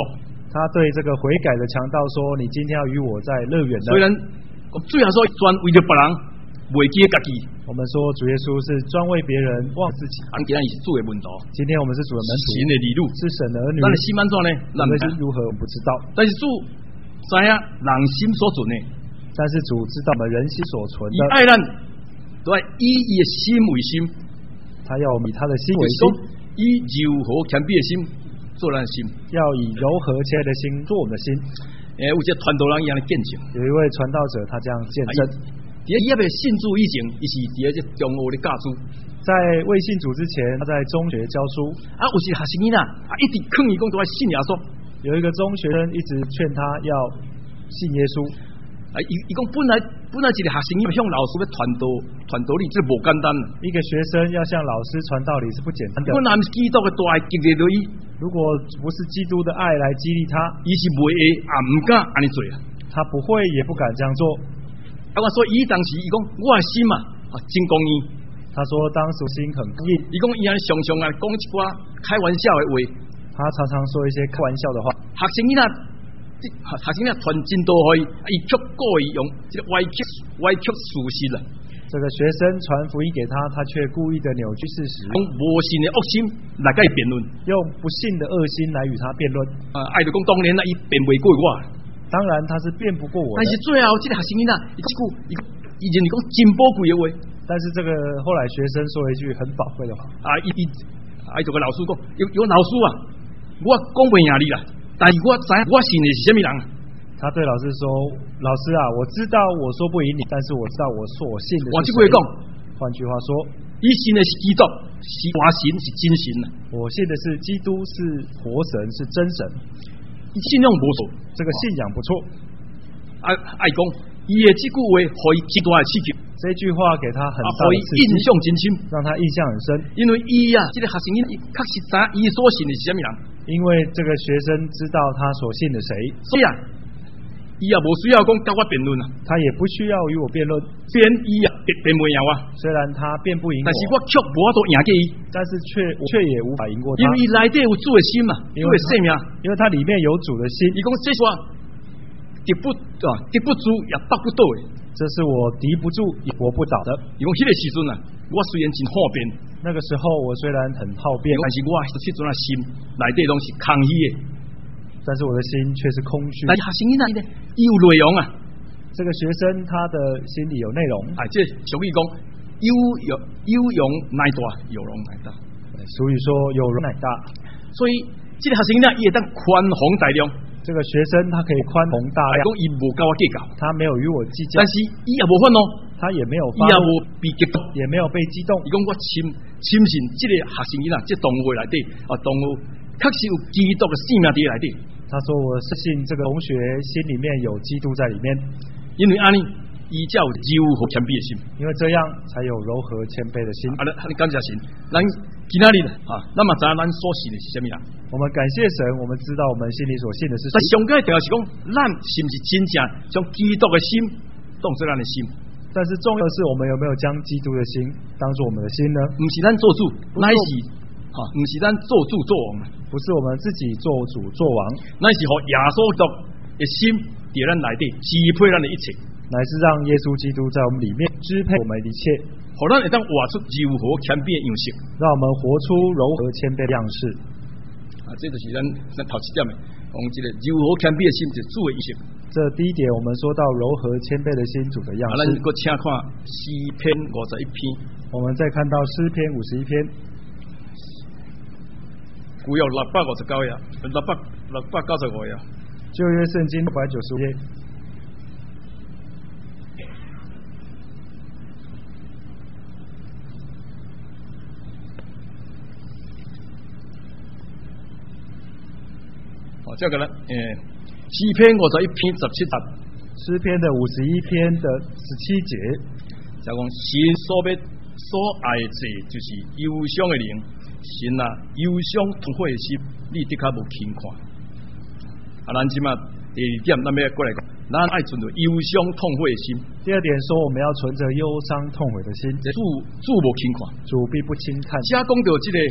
C: 他对这个悔改的强盗说：“你今天要与我在乐园呢。”
A: 虽然最后说专为着别人，未记家己。
C: 我们说主耶稣是专为别人忘自己。
A: 俺今日是主的门徒，
C: 今天我们是主的门徒，
A: 神的儿女，
C: 是神的儿女。
A: 咱的心安怎呢？
C: 咱的心如何我们不知道，
A: 但是主知影人心所存的，
C: 但是主知道我们人心所存的。
A: 以爱咱，都要以伊的心为心。
C: 他要以他的心为心，
A: 以柔和谦卑的心做咱的心，
C: 要以柔和谦卑的心做我们的心。
A: 诶，有些传道人一样的见证，
C: 有一位传道者，他这样见证。
A: 伫伊还未信主以前，伊是伫这中学的教书，
C: 在未信主之前，他在中学教书。
A: 啊，有些学生囡仔啊，一直劝伊讲都要信耶稣。
C: 有一个中学生一直劝他要信耶稣。
A: 啊，伊伊讲本来本来一个学生要向老师要传道传道理，这无简单。
C: 一个学生要向老师传道理是不简单的。
A: 本来是基督的大爱激励着伊，
C: 如果不是基督的爱来激励他，
A: 伊是袂会啊唔敢安尼做啊。
C: 他不会也不敢这样做。
A: 啊，我说伊当时伊讲我的心啊，啊真公义。
C: 他说当时心很硬。
A: 伊讲伊安常常啊讲一寡开玩笑的话。
C: 他常常说一些开玩笑的话。
A: 学生囡仔。学生仔传真道去，伊却故意用这个歪曲歪曲事实啦。
C: 这个学生传福音给他，他却故意的扭曲事实，
A: 用无信的恶心来跟伊辩论，
C: 用不信的恶心来与他辩论。
A: 啊，爱就讲当年啦，伊辩不过我。
C: 当然他是辩不过我。
A: 但是最后这个学生囡仔，伊这句伊伊认为讲真宝贵的话。
C: 但是这个后来学生说了一句很宝贵的话。
A: 啊，伊伊啊，伊就跟老师讲，有有老师啊，我讲不赢你啦。但是我知我信的是什么人？
C: 他对老师说：“老师啊，我知道我说不赢你，但是我知道我所信的是谁。”
A: 我这句话讲，
C: 换句话说，
A: 伊信的是基督，是活神，是真神啊！
C: 我信的是基督，是活神，是真神。
A: 信仰不错，
C: 这个信仰不错。
A: 爱爱讲，伊的这句话可以极大的刺激。
C: 这句话给他很大的刺激，
A: 印象真深，
C: 让他印象很深。
A: 因为伊啊，这个学生伊确实知伊所信的是什么人。
C: 因为这个学生知道他所信的谁，
A: 所以啊，伊也无需要讲跟我辩论啊，
C: 他也不需要与我辩论。
A: 虽然伊啊辩辩不赢我，
C: 虽然他辩不赢我，
A: 但是我却无法度赢过伊，
C: 但是却却也无法赢过他，
A: 因为伊内底有主的心嘛，主的生命，
C: 因为他里面有主的心。
A: 伊讲这是我敌不啊敌不住也拔不倒的，
C: 这是我敌不住也搏不倒的。
A: 伊讲迄个时阵啊，我虽然真好辩。
C: 那个时候我虽然很好辩，
A: 但是我这阵的心内底拢是空虚的，
C: 但是我的心却是空虚。
A: 但是学生囡仔呢，伊有内容啊。
C: 这个学生他的心里有内容，
A: 哎，这俗语讲有有有容乃大，有容乃大。
C: 俗语说有容乃大，
A: 所以这个学生呢，伊会当宽宏大量。
C: 这个学生他可以宽宏大量，
A: 讲伊无跟我计较，
C: 他没有与我计较，
A: 但是伊也无愤怒，
C: 他也没有
A: 伊也无被激动，
C: 也没有被激动。
A: 伊讲我深深信这个学生囡仔，这动物内底啊，动物确实有基督的生命伫内底。
C: 他说我是信这个同学心里面有基督在里面，
A: 因为安尼，伊才有柔和谦卑的心，
C: 因为这样才有柔和谦卑的心。
A: 啊，你感谢神，咱今仔日啊，咱嘛知影咱所信的是什么人。
C: 我们感谢神，我们知道我们心里所信的是谁。
A: 但上个重要是讲，咱是不是真正将基督的心当作咱的心？
C: 但是重要的是，我们有没有将基督的心当作我们的心呢？
A: 不是咱做主，乃是哈，不是咱做主做王，
C: 不是我们自己做主做王，
A: 乃是和耶稣基督的心在咱内底支配咱的一切，
C: 乃是让耶稣基督在我们里面支配我们的一切，
A: 好咱会当活出柔和谦卑的样式，
C: 让我们活出柔和谦卑的样式。
A: 啊，这就是咱咱头一点的，讲这个柔和谦卑的心是主的意思。
C: 这第一点，我们说到柔和谦卑的心主的样式。
A: 啊，咱搁请看诗篇五十一篇。
C: 我们再看到诗篇五十一篇，
A: 古有六百五十九页，六百六百九十五页。
C: 旧约圣经六百九十五页。
A: 哦，这个呢，诶，诗篇五十一篇十七节，
C: 诗篇的五十一篇的十七节，
A: 就讲神所要所爱者就是忧伤的灵，神啊，忧伤痛悔的心，你的确无轻看。啊，咱即马第二点，咱要过来讲，咱爱存着忧伤痛悔的心。
C: 第二点说，我们要存着忧伤痛悔的心。
A: 主主无轻看，
C: 主必不轻看。
A: 加讲到这个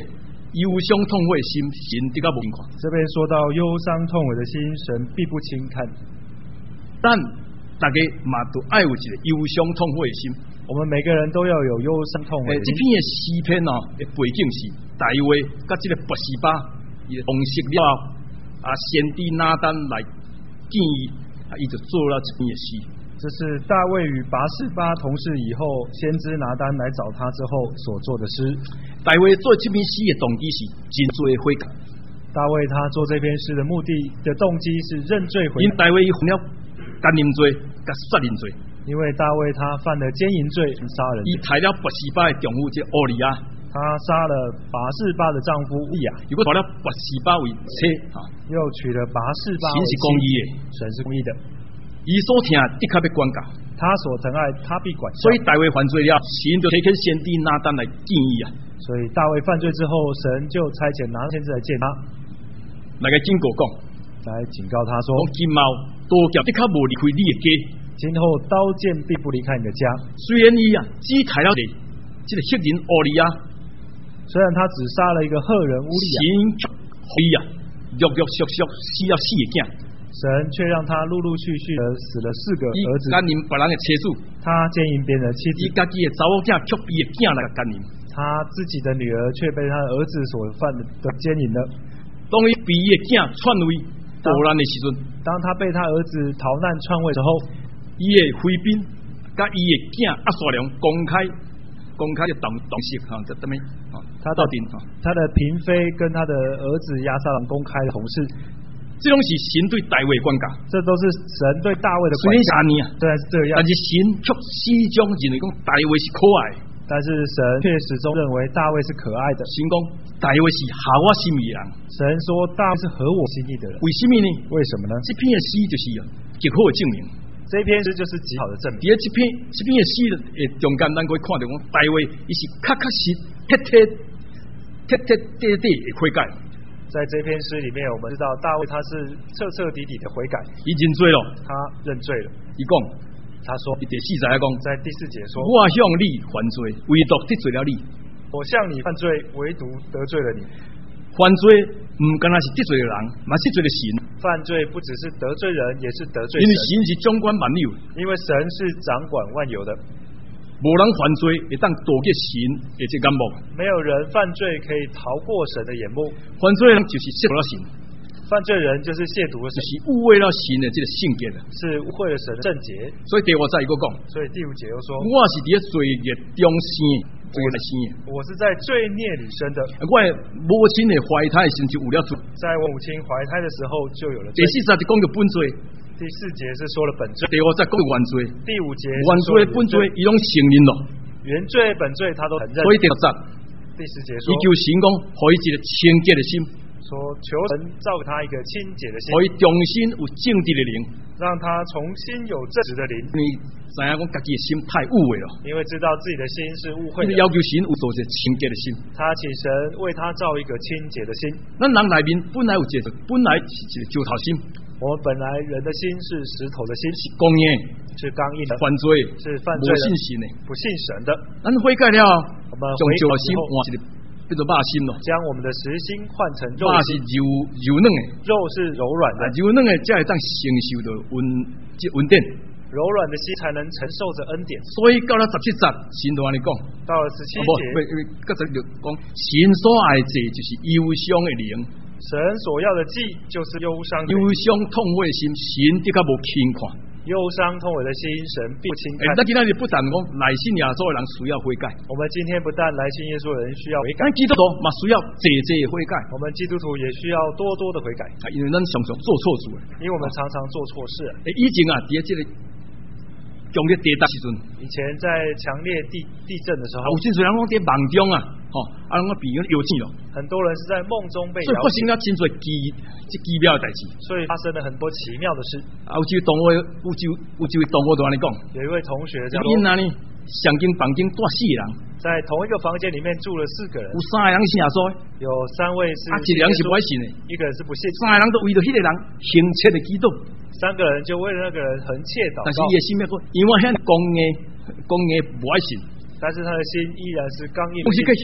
A: 忧伤痛悔的心，神的确无轻看。
C: 这边说到忧伤痛悔的心，神必不轻看。
A: 但大家嘛都爱有一个忧伤痛悔的心。
C: 我们每个人都要有忧伤痛悔的心。
A: 这篇的诗篇哦，的背景是大卫甲这个拔示巴伊同识了啊，先知拿单来建议啊，伊就做了这篇的诗。
C: 这是大卫与拔示巴同事以后，先知拿单来找他之后所做的诗。
A: 大卫做这篇诗的动机是真罪悔改。
C: 大卫他做这篇诗的目的的动机是认罪悔改。
A: 因大卫伊犯了奸淫罪、甲杀人罪。
C: 因为大卫他犯了奸淫罪、杀人罪。
A: 伊杀了拔示巴的丈夫这欧利亚。
C: 他杀了拔示巴的丈夫乌利亚。
A: 如果娶了拔示巴为妻，哈，
C: 又娶了拔示巴为妻。
A: 神是公义的，
C: 神是公义的。
A: 伊所听的确要管教，
C: 他所疼爱，他必管教。
A: 所以大卫犯罪了，神就差遣先知拿单来建议啊。
C: 所以大卫犯罪之后，神就差遣拿先知来见他，
A: 来个警告讲，
C: 来警告他说：
A: 今后刀剑的确无离开你的家，
C: 今后刀剑必不离开你的家。
A: 虽然伊啊只杀了一个这个黑人欧利亚，
C: 虽然他只杀了一个赫人乌利亚，
A: 神却可以啊，陆陆续续死了四个囝。
C: 神却让他陆陆续续的死了四个儿子。
A: 奸淫别人的妻子，
C: 他奸淫别人的妻子。
A: 伊家己的查某囝却伊的囝来奸淫，
C: 他自己的女儿却被他的儿子所犯的奸淫了。
A: 当伊被伊的囝篡位逃难的时阵，
C: 当他被他儿子逃难篡位之后，
A: 伊的妃嫔甲伊的囝押沙龙公开公开的动动息哈，这等于啊，
C: 他到底他的嫔妃跟他的儿子押沙龙公开的同事。
A: 这种是神对大卫的管教，
C: 这都是神对大卫的管教。虽然是安尼啊，虽然是这样，
A: 但是神却始终认为讲大卫是可爱，
C: 但是神却始终认为大卫是可爱的。
A: 神讲大卫是合我心意的人，
C: 神说大卫是合我心意的人。
A: 为什么呢？
C: 为什么呢？
A: 这篇的诗就是啊极好的证明。
C: 这篇诗就是极好的证明。
A: 在这篇这篇的诗的中间，咱可以看到讲大卫伊是确确实彻彻彻彻底底的悔改。
C: 在这篇诗里面，我们知道大卫他是彻彻底底的悔改，
A: 已经罪了，
C: 他认罪了。
A: 伊讲，
C: 他说，
A: 第四节讲，
C: 在第四节说，
A: 我向你犯罪，唯独得罪了你。
C: 我向你犯罪，唯独得罪了你。
A: 犯罪唔单单是得罪了人，嘛是得罪了神。
C: 犯罪不只是得罪人，也是得罪神。
A: 因为神是掌管万有，
C: 因为神是掌管万有的。
A: 无人犯罪会当躲过神的这眼目，
C: 没有人犯罪可以逃过神的眼目。
A: 犯罪人就是亵渎了神，
C: 犯罪人就是亵渎了神，
A: 就是误会了神的这个圣洁的，
C: 是误会了神的圣洁。
A: 所以第五节又讲，
C: 所以第五节又说，
A: 我是伫罪孽中生，罪孽生的，
C: 我是在罪孽里生的。
A: 我母亲的怀胎的时候就有了罪，
C: 在我母亲怀胎的时候就有了罪。
A: 第四节就讲到本罪。
C: 第四节是说了本罪，
A: 第五节讲原罪，
C: 第五节
A: 原罪本罪伊拢承认了，
C: 原罪本罪他都承认。
A: 所以第六节，
C: 第十节说，
A: 伊求神讲，互伊一个清洁的心，
C: 说求神造给他一个清洁的心，
A: 互伊重新有正直的灵，让
C: 他重新有正直的灵。
A: 因为知影讲家己的心太污秽了，
C: 因为知道自己的心是污秽的，
A: 要求神有做一个清洁的心，
C: 他请神为他造一个清洁的心。
A: 咱人内面本来有一个，本来是一个石头心。
C: 我们本来人的心是石头的心，
A: 是刚硬，
C: 是刚硬的；
A: 犯罪
C: 是犯罪的，
A: 不信神的，
C: 不信神的。
A: 咱悔改了，
C: 我们悔改
A: 心换一个变做肉心了，
C: 将我们的实心换成肉
A: 心，是柔柔嫩的，
C: 肉是柔软的，
A: 柔嫩的才会当承受到温即温点。
C: 柔软的心才能承受着恩典。
A: 所以到了十七节，神就安尼讲，
C: 到了十七节，
A: 不，刚才就讲神所爱者就是忧伤的灵。
C: 神所要的祭就是忧伤的
A: 忧伤痛悔的心，神的确无轻看。
C: 忧伤痛悔的心，神必不轻看。
A: 咱今天不但讲来信耶稣的人需要悔改，
C: 我们今天不但来信耶稣的人需要悔改，
A: 咱基督徒嘛需要侪侪的悔改。
C: 我们基督徒也需要多多的悔改，
A: 因为咱常常做错事，
C: 因为我们常常做错事。
A: 以前啊，伫这个强烈地震时阵，
C: 以前在强烈地地震的时候，
A: 有真侪人讲伫梦中啊，吼，啊，拢个变个摇醒咯。
C: 很多人是在梦中被摇醒，
A: 所以发生了真侪奇即奇妙的代志。
C: 所以发生了很多奇妙的事。
A: 啊，有一位同学，有一有一位同学就安尼讲，
C: 有一位同学叫做，
A: 因那呢，上间房间住四个人，
C: 在同一个房间里面住了四个人，
A: 有三个人信耶稣，
C: 有三位是，
A: 啊，一个人是不爱信的，
C: 一个人是不信，
A: 三个人都为了迄个人恒切的祈祷。
C: 三个人就为了那个人恒切祷告，
A: 但是伊的心要讲，因为遐公硬公硬不爱信，
C: 但是他的心依然是刚硬。
A: 不是个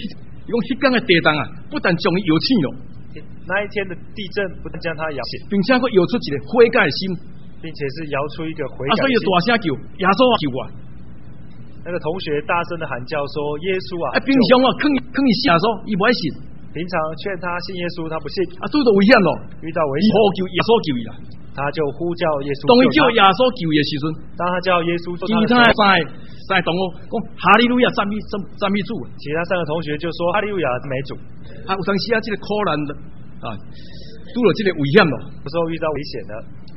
A: 伊讲迄天的地动啊，不但将伊摇醒了，
C: 那一天的地震不但将他摇醒，
A: 并且佫摇出一个悔改的心，
C: 并且是摇出一个悔
A: 啊，所以就
C: 改的心。
A: 大声叫耶稣啊救我！
C: 那个同学大声的喊叫说：“耶稣啊！”
A: 啊，平常啊，坑坑伊信耶稣，伊不爱信，
C: 平常劝他信耶稣，他不信。
A: 啊，拄到危险咯，
C: 遇到危
A: 伊呼
C: 险，
A: 求耶稣救伊啦。
C: 他就呼叫耶稣
A: 当伊
C: 救他。
A: 叫耶稣救伊的时阵，
C: 当他叫耶稣做
A: 其
C: 他的时候，
A: 他的三个三个同学讲哈利路亚赞美赞赞美主。
C: 其他三个同学就说：“哈利路亚，美主。”
A: 啊，有当时啊，这个苦难啊，拄到这个危险咯。
C: 有时候遇到危险了，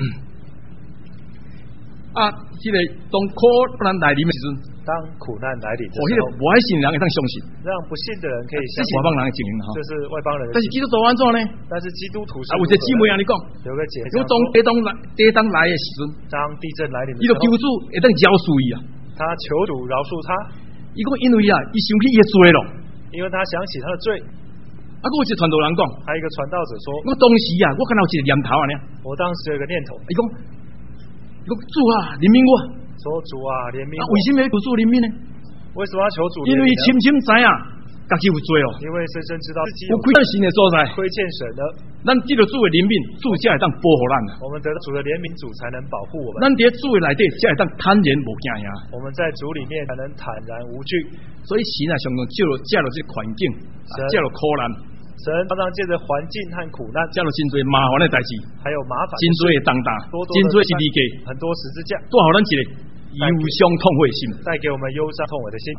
A: 啊，这个当苦难来临的时阵，
C: 当苦难来临的
A: 哦，迄个
C: 时候，
A: 不爱信的人会当相信，
C: 让不信的人可以相信
A: 这是外，邦人的情形哈。
C: 这是外邦人的
A: 但是基督徒安怎呢？
C: 但是基督徒是
A: 啊，有一个姊妹安尼讲，
C: 有个姐
A: 如果当
C: 这样说，
A: 地当来地当来的时阵，
C: 当地震来临的
A: 伊就求
C: 时候，
A: 主会当饶恕伊啊。
C: 他求主饶恕他，
A: 伊讲因为啊，伊想起伊的罪咯。
C: 因为他想起他的罪。
A: 啊，佫有一个传道人讲，
C: 还有一个传道者说，
A: 我当时啊，我看到有一个念头啊呢，
C: 我当时有一个念头，
A: 伊讲，伊讲主啊，怜悯我。
C: 说主啊，怜悯
A: 啊，
C: 我。
A: 为什么要求主怜悯呢？
C: 为什么要求主怜
A: 因为伊
C: 悯呢？
A: 深深知影家己有罪哦，
C: 因为深深知道自己
A: 有亏欠神的所在，
C: 亏欠神的，
A: 咱得到主的怜悯，主才会当保护咱啊。
C: 我们得到主的怜悯，主才能保护我们。
A: 咱伫主的内底才会当坦然无惊呀。
C: 我们在主里面才能坦然无惧。
A: 所以神啊，上常借了借了这个环境，啊
C: 是
A: 借了苦难，
C: 神常常借着环境和苦难，
A: 借了真多麻烦的代志，
C: 还有麻烦的
A: 真多的重担，
C: 多多
A: 真多是理解，
C: 很多十字架，
A: 都互咱一个忧伤痛悔的心。
C: 带给我们忧伤痛悔的心。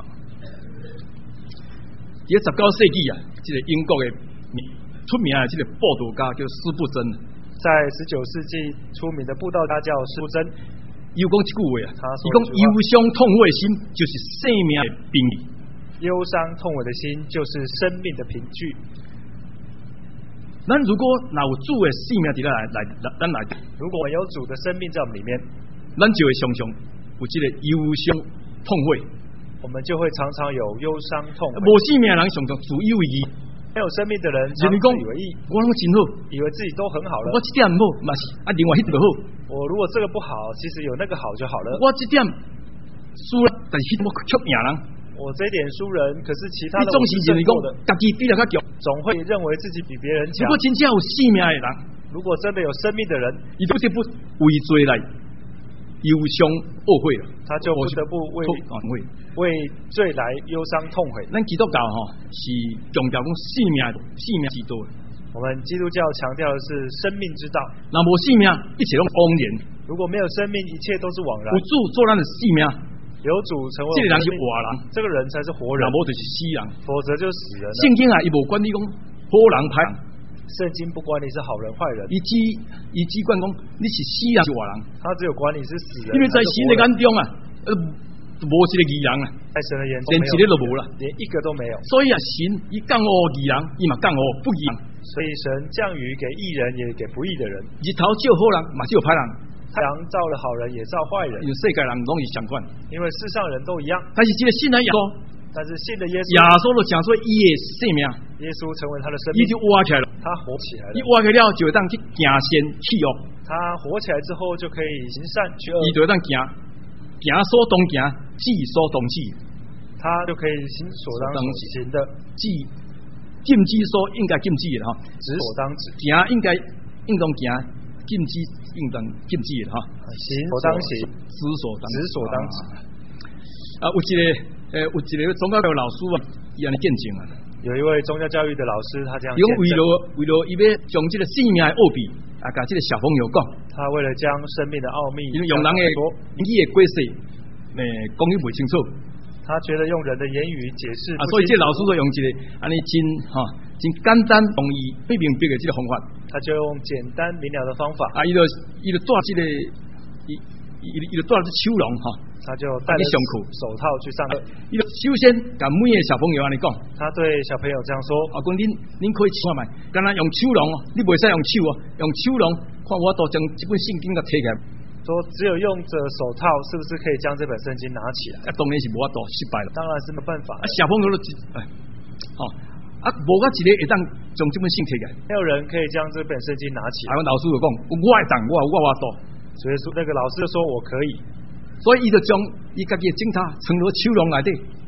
A: 伫十九世纪啊，这个英国的出名的这个布道家叫施布珍，
C: 在十九世纪出名的布道家叫施布珍，
A: 伊有讲一句话啊，
C: 他说
A: 伊讲忧伤痛悔的心就是生命的病理。
C: 忧伤痛悔的心就是生命的凭据。
A: 咱如果若有主的生命伫咱来来咱来，
C: 如果我们有主的生命在我们里面，
A: 咱就会常常有这个忧伤痛悔。
C: 我们就会常常有忧伤痛悔。
A: 无生命的人常常自以为义，
C: 没有生命的人常
A: 人讲
C: 自以为意，
A: 我拢真好，
C: 以为自己都很好了。
A: 我这点唔好，嘛是啊，另外迄点就好。
C: 我如果这个不好，其实有那个好就好了。
A: 我这点输了，但是迄我却赢人。
C: 我这一点输人，可是其他
A: 你总
C: 的我是胜
A: 是认为讲
C: 过的，
A: 家己比人较强。
C: 总会认为自己比别人强
A: 如。果真正有生命的人，
C: 如果真的有生命的人，
A: 伊不得不为罪来忧伤懊悔了，
C: 他就不得不为
A: 痛悔。
C: 为罪来忧伤痛悔。
A: 咱基督教吼是强调讲生命，生命之道。
C: 我们基督教强调的是生命之道。
A: 若无生命，一切拢枉然。
C: 如果没有生命，一切都是枉然
A: 有。主做咱的生命，
C: 有主成为
A: 这个人是
C: 我们的命
A: 活人，
C: 这个人才是活人
A: 若，无就是死人。
C: 否则就死人了。
A: 圣经啊，伊无管你讲好人歹人，
C: 圣经不管你是好人坏人，
A: 伊只伊只管讲你是死人是活人，
C: 他只有管你是死人。
A: 因为在神的眼中啊，呃，无一个义人啊，
C: 在神的眼中
A: 连一个都无啦。
C: 连一个都没有。
A: 所以啊，神伊降恶义人，伊嘛降恶不义人。
C: 所以神降雨给义人，也给不义的人。
A: 日头照好人，嘛照歹人，
C: 太阳照了好人，也照坏人
A: 因。为世界人拢是相反。
C: 因为世上人都一样，
A: 但是这个信的耶稣，
C: 但是信的耶稣，
A: 耶稣就讲说伊的生命，
C: 耶稣成为他的生命
A: 伊就，活起来了。
C: 他活起来了
A: 伊。活起来了，就会当去行善去恶，
C: 他活起来之后，就可以行善去恶
A: 伊，就会当行行所当行，止所当止，
C: 他就可以行所当所行的，
A: 止禁止所应该禁止的哈，
C: 止所当止，
A: 行应该应当行，禁止应当禁止的哈，
C: 行所当行，
A: 止所当
C: 止所当止。
A: 啊，有一个诶，有一个宗教的老师啊，伊安尼见证啊，
C: 有一位宗教教育的老师，他这样
A: 伊讲为了
C: 见证，
A: 为了伊要将这个生命的奥秘啊，甲这个小朋友讲，
C: 他为了将生命的奥秘
A: 因为用人的
C: 说，
A: 语的解释，诶，讲伊袂清楚。
C: 他觉得用人的言语解释
A: 啊，
C: 不清楚
A: 所以这老师就用一个安尼真哈、真简单容易最明白的这个方法。
C: 他就用简单明了的方法，
A: 啊，伊就伊就带这个，伊伊伊就带这手龙哈，
C: 他就戴着
A: 去上课
C: 手套去上课。
A: 伊就首先甲每个小朋友安尼讲，
C: 他对小朋友这样说：
A: 啊，讲恁恁可以看觅，敢若用手龙哦，你袂使用手哦，用手龙，看我都将这本圣经甲摕起来，
C: 说只有用着手套，是不是可以将这本圣经拿起来？
A: 啊，当然是无法度失败了。
C: 当然是没办法
A: 啊，，小朋友都哎，好、啊，无甲一个会当将这本圣摕起来。
C: 没有人可以将这本圣经拿起
A: 啊，
C: 来。
A: 老师就讲，我会当，我我我度，
C: 所以说那个老师就说我可以，
A: 所以伊就将伊家己的警察藏落手龙内底。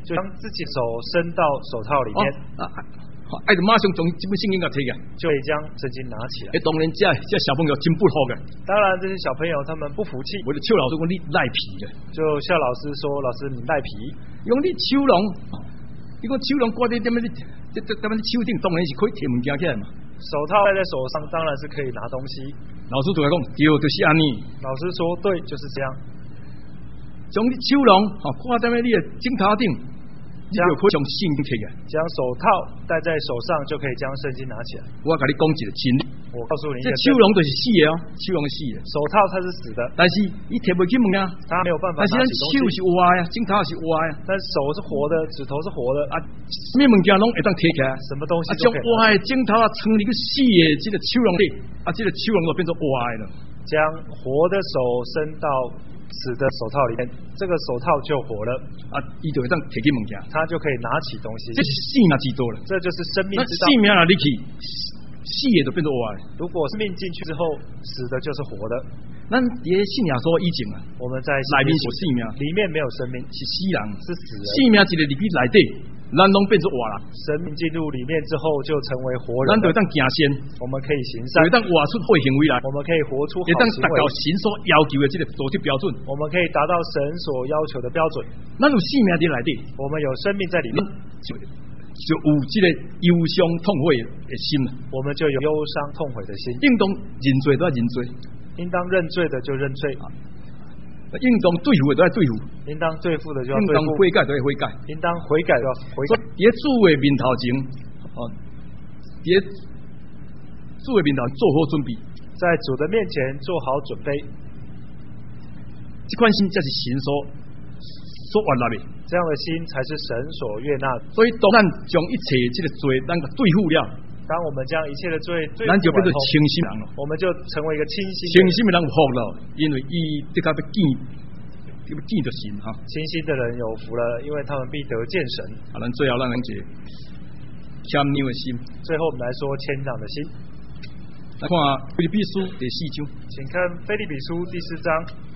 C: 就将自己手伸到手套里面，
A: 啊啊，哎，就马上从这本圣经给摕起来，
C: 就可以将圣经拿起来。
A: 哎，当然这这小朋友真不好嘅。
C: 当然，这些小朋友他们不服气，
A: 我就笑老师讲你赖皮嘅，
C: 就笑老师说：“老师你赖皮，
A: 用你手龙，你讲手龙挂在点么你这这点么你手顶，当然是可以摕物件起来嘛。
C: 手套戴在手上，当然是可以拿东西。
A: 老师就来讲，对，就是安尼。
C: 老师说对，就是这样。
A: 将你手龙吼挂在你的枕头顶。”你就可以将圣经摕起来，
C: 将手套戴在手上，就可以将圣经拿起来。
A: 我跟你讲一个真理，
C: 我告诉你，
A: 这手龙就是死的哦，手龙是死的，
C: 手套它是死的，
A: 但是你摕不起物啊，
C: 它没有办法拿起东西。
A: 但是咱手是活呀，枕头是活呀，
C: 但是手是活的，指头是活的
A: 啊，什么物件拢会当摕起来，
C: 什么东西
A: 都可以。啊，将活的枕头啊，藏入个死的这个手龙里，啊，这个手龙就变成活的了。
C: 将活的手伸到死的手套里面，这个手套就活了
A: 啊！伊就会当摕起物件，
C: 他就可以拿起东西。
A: 这是生命之道了，
C: 这就是生命之道。
A: 生命啊，你去死的就变成活的。
C: 如果生命进去之后，死的就是活的。
A: 咱伫信仰所以前啊，
C: 我们在
A: 内面是生命，
C: 里面没有生命，
A: 是死人，
C: 是死人。
A: 生命一个入去内底，咱拢变成活人。
C: 生命进入里面之后，就成为活人。
A: 咱就当行善，
C: 我们可以行善，
A: 就当活出好行为来。
C: 我们可以活出好行为，
A: 也当达到神所要求的这个做出标准。
C: 我们可以达到神所要求的标准。
A: 咱有生命伫内底，
C: 我们有生命在里面，
A: 就就有这个忧伤痛悔的心了。
C: 我们就有忧伤痛悔的心。
A: 应当认罪都要认罪，
C: 应当认罪的就认罪。
A: 应当对付的都要对付，
C: 应当对付的就要对付，
A: 应当悔改都要悔改，
C: 应当悔改就要悔改。
A: 伫主的面头前，哦，伫主的面头做好准备，
C: 在主的面前做好准备。
A: 这款心才是神所所悦纳的，
C: 这样的心才是神所悦纳的。
A: 所以当咱将一切这个罪咱个对付了，
C: 当我们将一切的罪对付
A: 咱就变做清心人了，
C: 我们就成为一个清心
A: 清心的人有福了，因为伊这个要见要见着神哈。
C: 清心的人有福了，因为他们必得见神。
A: 啊，咱最后咱能解谦让的心。
C: 最后我们来说谦让的心。
A: 来看腓立比书第四章，
C: 请看腓立比书第四章。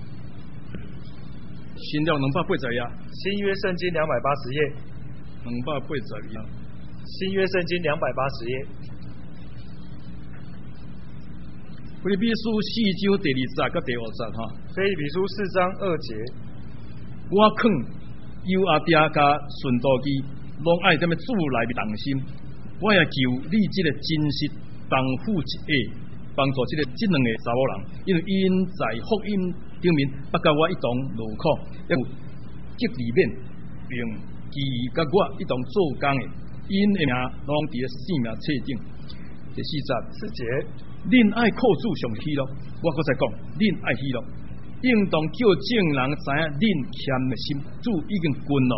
A: 新了两百八十页，
C: 新约圣经两百八十页，
A: 两百八十页，
C: 新约圣经两百八十页。
A: 腓立比书四章第二十到第五十哈。
C: 腓立比书四章二节，
A: 我肯犹阿爹加顺道基，拢爱踮咧主内面同心。我也求你这个真实同负一下，帮助这个这两个查某人，因为因在福音顶面不甲我一同劳苦，也有激里面并其甲我一同做工的，因的名拢伫咧生命册顶。第四节
C: 四节，
A: 恁爱靠主上喜乐，我搁再讲，恁爱喜乐，应当叫众人知影恁谦的心，主已经滚了。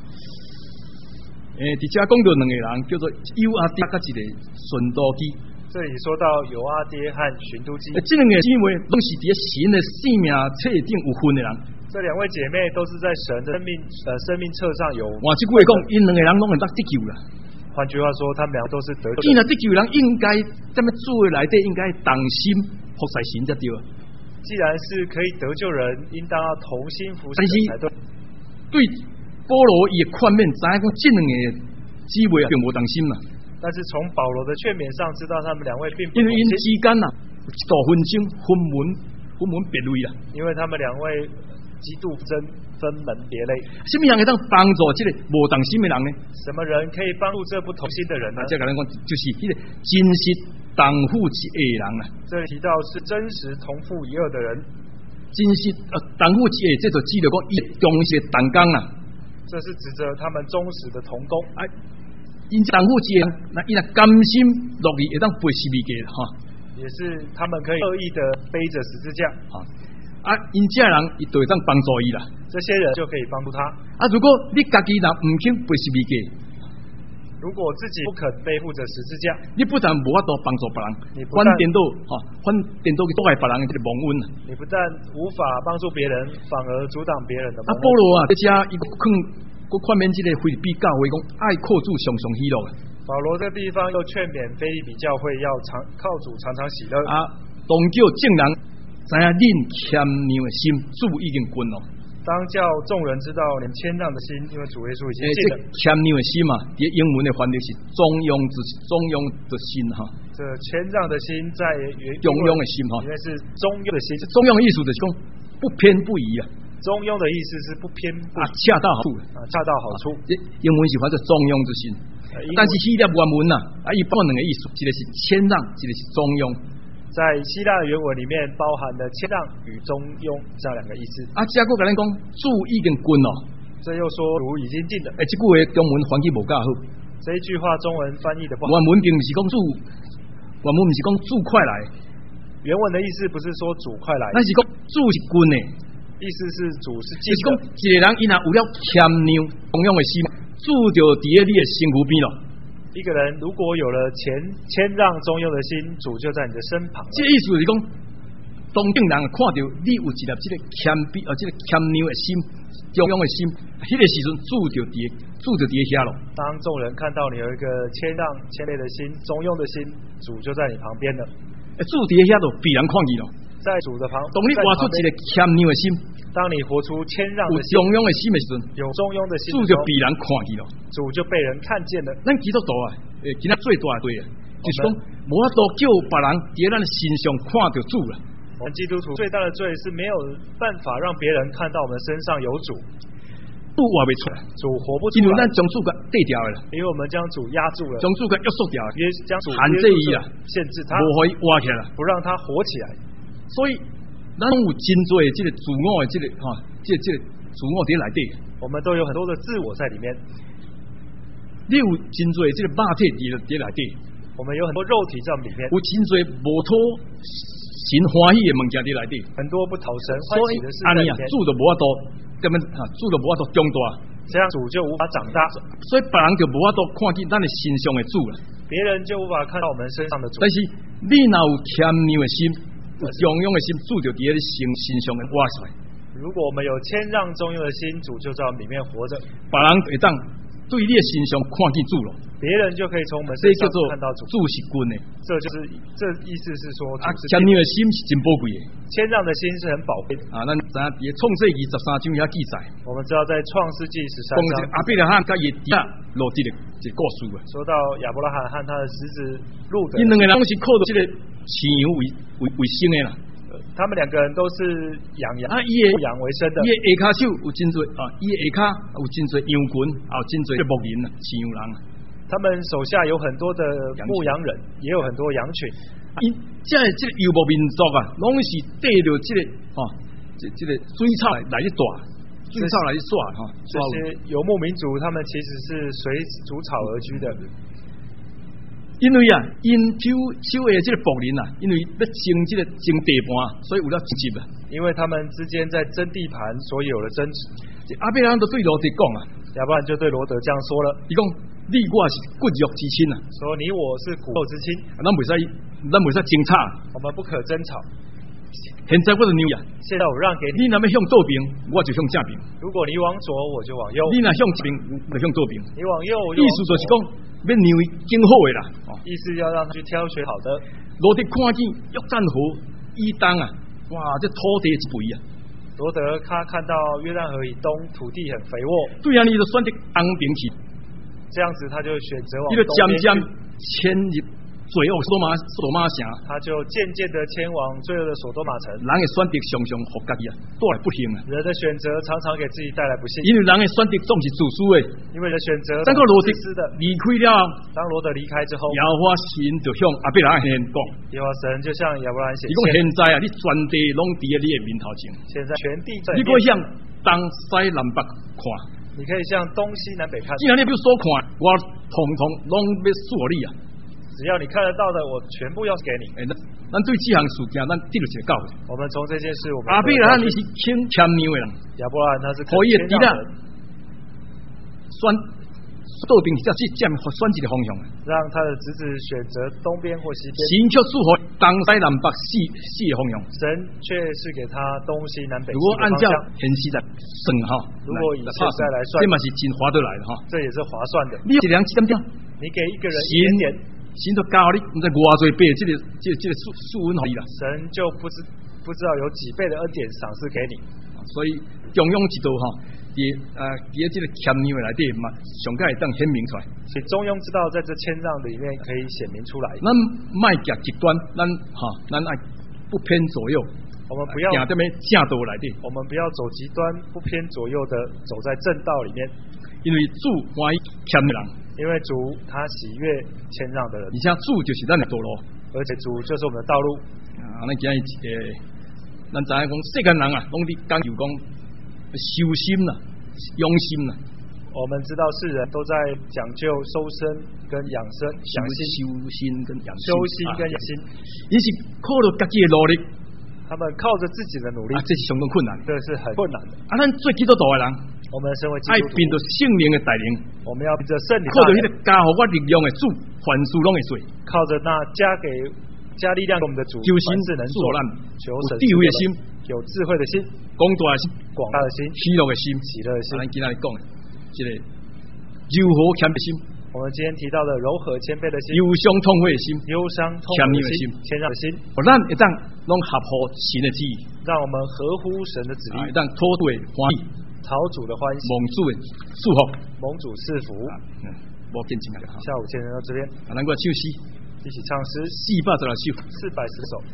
A: 诶，伫遮讲到两个人叫做犹阿爹甲一个顺道基。
C: 这里说到犹阿爹和寻都基，
A: 这两个姊妹拢是伫神的生命册顶有份的人。
C: 这两位姐妹都是在神的生命呃生命册上有。
A: 换一句话讲，因两个人拢会得得救啦。
C: 换句话说，他们俩都是得救。
A: 既然得救人，应该在么做内底应该同心服侍神才对。
C: 既然是可以得救人，应当要同心服侍神才对。
A: 对保罗伊的劝勉，知影讲这两个姊妹并无同心嘛。
C: 但是从保罗的劝勉上知道，他们两位并不
A: 因为因之间呐，一道纷争、分门、分门别类啦。
C: 因为他们两位极度争分门别类。
A: 什么人会当帮助这个无同心的人呢？
C: 什么人可以帮助这不同心的人呢？
A: 这个人讲就是迄个真实同负一恶人啊。
C: 这里提到是真实同负一恶的人。
A: 真实呃同负一恶，这就指着讲伊忠实同工啊。
C: 这是指着他们忠实的同工。
A: 啊，因同负一恶，那伊若甘心乐意会当背十字架哈。
C: 也是他们可以乐意的背着十字架
A: 啊。啊，因这人伊就会当帮助伊啦。
C: 这些人就可以帮助他。
A: 啊，如果你家己若唔肯背十字架，
C: 如果自己不肯背负着十字架，
A: 你不但无法度帮助别人，反颠倒哈，反颠倒去阻碍别人的这个蒙恩啊。
C: 你不但无法帮助别人，反而阻挡别人的蒙恩。
A: 啊，保罗啊，这家伊肯佫劝勉这个腓立比教会讲，爱靠主常常喜乐的。
C: 保罗这个地方又劝勉腓立比教会要常靠主常常喜乐。
A: 啊，当叫众人知影恁谦让的心，主已经滚了。
C: 当叫众人知道你们谦让的心，因为主耶稣已经
A: 诶，
C: 进了。
A: 这谦让的心嘛，伫英文的翻译是中庸之中庸的心哈。
C: 这谦让的心在原
A: 中庸的心哈，
C: 因为是中庸的心。
A: 中庸的意思就是讲不偏不倚啊。
C: 中庸的意思是不偏不
A: 啊，恰到好处
C: 啊，恰到好处。
A: 这英文是翻做中庸之心，但是希腊原文呐，啊，伊包两个意思，一个是谦让，一个是中庸。
C: 在希腊原文里面包含了谦让与中庸这两个意思。
A: 啊，加过甲咱讲主已经君咯，
C: 这又说主已经进了。
A: 诶，这句话中文翻译无介好。
C: 这一句话中文翻译的不好。
A: 原文并不是讲主，原文不是讲主快来。
C: 原文的意思不是说主快来，
A: 那是讲主是君的，
C: 意思是主是进的。
A: 就是讲一个人伊若有了谦让中庸的心，主就伫咧你的身躯边咯。
C: 一个人如果有了谦谦让中庸的心，主就在你的身旁。
A: 这意思是讲，当众人看到你有一粒这个谦卑呃，这个谦让的心、中庸的心，迄、那个时阵主就伫，主就伫遐咯。
C: 当众人看到你有一个谦让、谦卑的心、中庸的心，主就在你旁边了。
A: 主伫遐就必然看见咯。
C: 在主的旁，
A: 当你活出一个谦让的心，
C: 当你活出谦让的心、
A: 有中庸的心的时阵，
C: 有中庸的心，
A: 主就必然看见咯。
C: 主就被人看见了。
A: 咱基督徒啊，诶，今仔最大对啊，就是讲无法度叫别人伫咱的身上看到主啦。
C: 我们基督徒最大的罪是没有办法让别人看到我们身上有主，
A: 主活袂出来，
C: 主活不出来，
A: 因为咱将主给对掉了，
C: 因为我们将主压住了，
A: 将主给约束掉了，
C: 约将主
A: 限制伊啦，
C: 限制他，
A: 无可以活起来，
C: 不让他活起来。
A: 所以咱有真多的这个自我的这个哈，这这个自我伫内底，
C: 我们都有很多的自我在里面。
A: 你有真多的这个肉体伫伫内底，
C: 我们有很多肉体在我们里面，
A: 有真多无讨神欢喜的物件伫内底，
C: 很多不讨神欢喜的事在里面。
A: 主就无法度，根本哈主就无法度长大，
C: 这样主就无法长大，
A: 所以别人就无法度看见咱的身上的主了，
C: 别人就无法看到我们身上的主。
A: 但是你若有谦让的心，有中庸的心，主就伫咧身身上的活出来。
C: 如果我们有谦让中庸的心，主就在我们里面活着，
A: 别人会当对你的身上看见主咯。
C: 别人就可以从我们身上看到主。
A: 主是君的，
C: 这就是这意思是说，
A: 啊，谦让的心是真宝贵的。
C: 谦让的心是很宝贵的
A: 啊，咱知影伫创世纪十三章遐记载，
C: 我们知道在创世纪十三章，
A: 阿伯拉罕甲伊弟仔罗地的一个故事啊。
C: 说到亚伯拉罕和他的侄子路德，
A: 因两个人是靠着这个饲羊为为为生的啦。
C: 他们两个人都是养羊
A: 啊，伊的
C: 养为生的。
A: 伊的下骹手有真多啊，伊的下骹有真多羊群，也有真多牧人啊，饲羊人。
C: 他们手下有很多的牧羊人，也有很多羊群。
A: 因这这个游牧民族啊，拢是缀着这个哈，这这个水草来来去大，水草来去耍哈。
C: 这些游牧民族，他们其实是随逐草而居的。
A: 因为啊，因手手的这个牧人啊，因为要争这个争地盘，所以有了争执啊。
C: 因为他们之间在争地盘，所以有了争执。
A: 阿伯拉罕都对罗德讲啊，
C: 亚伯兰就对罗德这样说了，
A: 伊讲你我是骨肉之亲啊，
C: 说你我是骨肉之亲，
A: 咱袂使咱袂使争吵，
C: 我们不可争吵。
A: 现在我就牛呀，
C: 现在我让给你，
A: 你若要向左边，我就向正边；
C: 如果你往左，我就往右；
A: 你若向左边，我就向左边。
C: 你往右，
A: 意思就是讲要牛经好的啦，
C: 意思要让他去挑选好的。
A: 罗德看见约旦河以东啊，哇，这土地一肥啊。
C: 罗德他看到约旦河以东土地很肥沃，
A: 对啊，你就选择东边去，
C: 这样子他就选择往
A: 东边去，你就渐渐迁入罪恶索多玛索多玛城，
C: 他就渐渐的迁往罪恶的索多玛城。
A: 人的选择常常互家己啊带来不幸啊，
C: 人的选择常常给自己带来不幸，
A: 因为人的选择总是自私的，
C: 因为人的选择
A: 当个罗德
C: 自私的
A: 离开了，
C: 当罗德离开之后，
A: 耶和华神就向阿伯拉罕讲，
C: 耶和华神就向亚伯拉罕显现，
A: 伊讲现在啊，你全地拢伫喺你的面头前，
C: 现在全地在，
A: 你可以向东西南北看，
C: 你可以向东西南北看，
A: 既然你不所看，我统统拢要锁你啊！
C: 只要你看得到的，我全部要给你。
A: 哎，咱咱对这项事件，咱得到一个教训。
C: 我们从这件事，我们
A: 阿伯拉罕你是谦谦让的人，
C: 亚伯拉罕他是
A: 可以的，弟啦，选倒边只是占选一个方向，
C: 让他的侄子选择东边或西边。
A: 神却祝福东西南北四四个方向，
C: 神却是给他东西南北。
A: 如果按照现实来算哈，
C: 如果以现在来算，
A: 这嘛是真划得来的哈，
C: 这也是划算的。
A: 你一人几点点？
C: 你给一个人一点点。
A: 神就教你，唔知偌济倍，这个、这、个、这个数数恩好你啦。
C: 神就不知不知道有几倍的恩典赏赐给你。
A: 啊， 所以中庸之道哈，伫呃伫这个谦让的内底嘛，上界会当显明出来。
C: 所以中庸之道在这谦让里面可以显明出来。
A: 咱卖行极端，咱哈咱爱不偏左右。
C: 我们不要
A: 行这边正道来的，
C: 我们不要走极端，不偏左右的走在正道里面。
A: 因为主欢喜谦的人，
C: 因为主他喜悦谦让的人，
A: 而且主就是咱的道路，
C: 而且主就是我们的道路。
A: 啊，咱今日诶，咱知影讲世间人啊，拢伫讲究讲修心啦、养心啦。
C: 我们知道世人都在讲究修身跟养生，养心、
A: 修心跟养心，
C: 修心跟养心，
A: 伊是靠着家己的努力。
C: 他们靠着自己的努力，
A: 啊，这是相当困难，
C: 这是很困难的。
A: 啊，咱做基督徒的人，
C: 我们身为基督徒，
A: 爱凭着圣灵的带领，
C: 我们要凭着圣灵，
A: 靠着迄个加互我力量的主，凡事拢会做，
C: 靠着那加给加力量给我们的主，
A: 求神
C: 是能做，求神
A: 有智慧的心，
C: 有智慧的心，
A: 广大的心，
C: 广大的心，
A: 喜乐的心，
C: 喜乐的心。
A: 咱今仔日讲的，这个柔和谦卑心。
C: 我们今天提到的柔和谦卑的心，
A: 忧伤痛悔的心，
C: 忧伤痛悔的心，谦让的心，
A: 咱会当拢合乎神的旨意，
C: 让我们合乎神的旨意，
A: 会当讨主的欢喜，
C: 讨主的欢喜，
A: 蒙主的祝福，
C: 蒙主赐福。
A: 无见证啊！
C: 下午先到这边，
A: 啊，咱个唱诗，
C: 一起唱诗
A: 四百十六首，
C: 四百十首。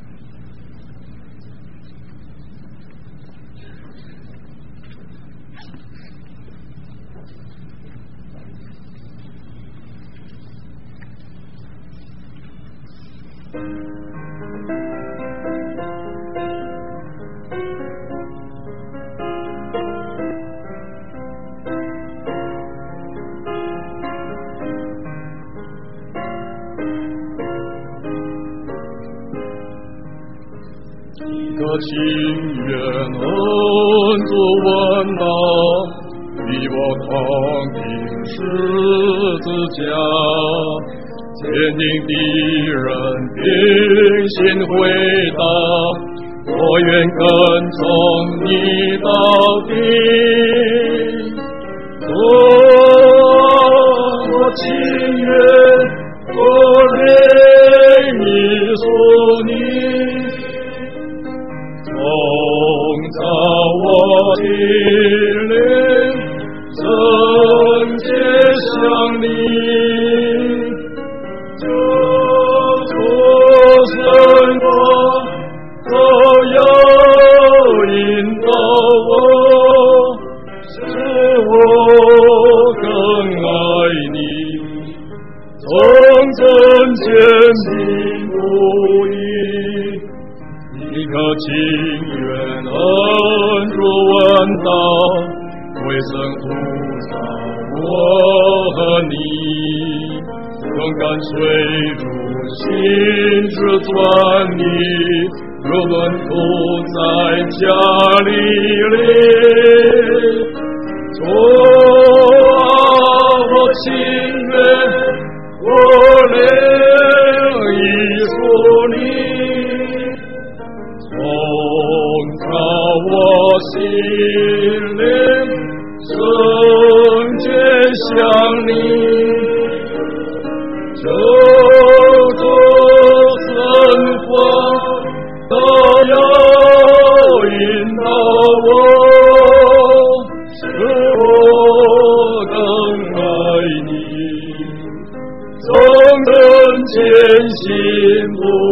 B: 情愿恩主万道，与我同定十字架，坚定敌人兵心回答，我愿跟从你到底。我情愿我泪你属你。从造我心灵，圣洁像你，救主生活都要引导我，使我更爱你，从真坚定不移。你可情愿恩主万道，为神呼召我和你，更跟随主心之专一，如论途在加利利。主啊，我情愿我灵已属你，从造我心灵，圣洁像你，救主神光都要引导我，使我更爱你，从真坚信不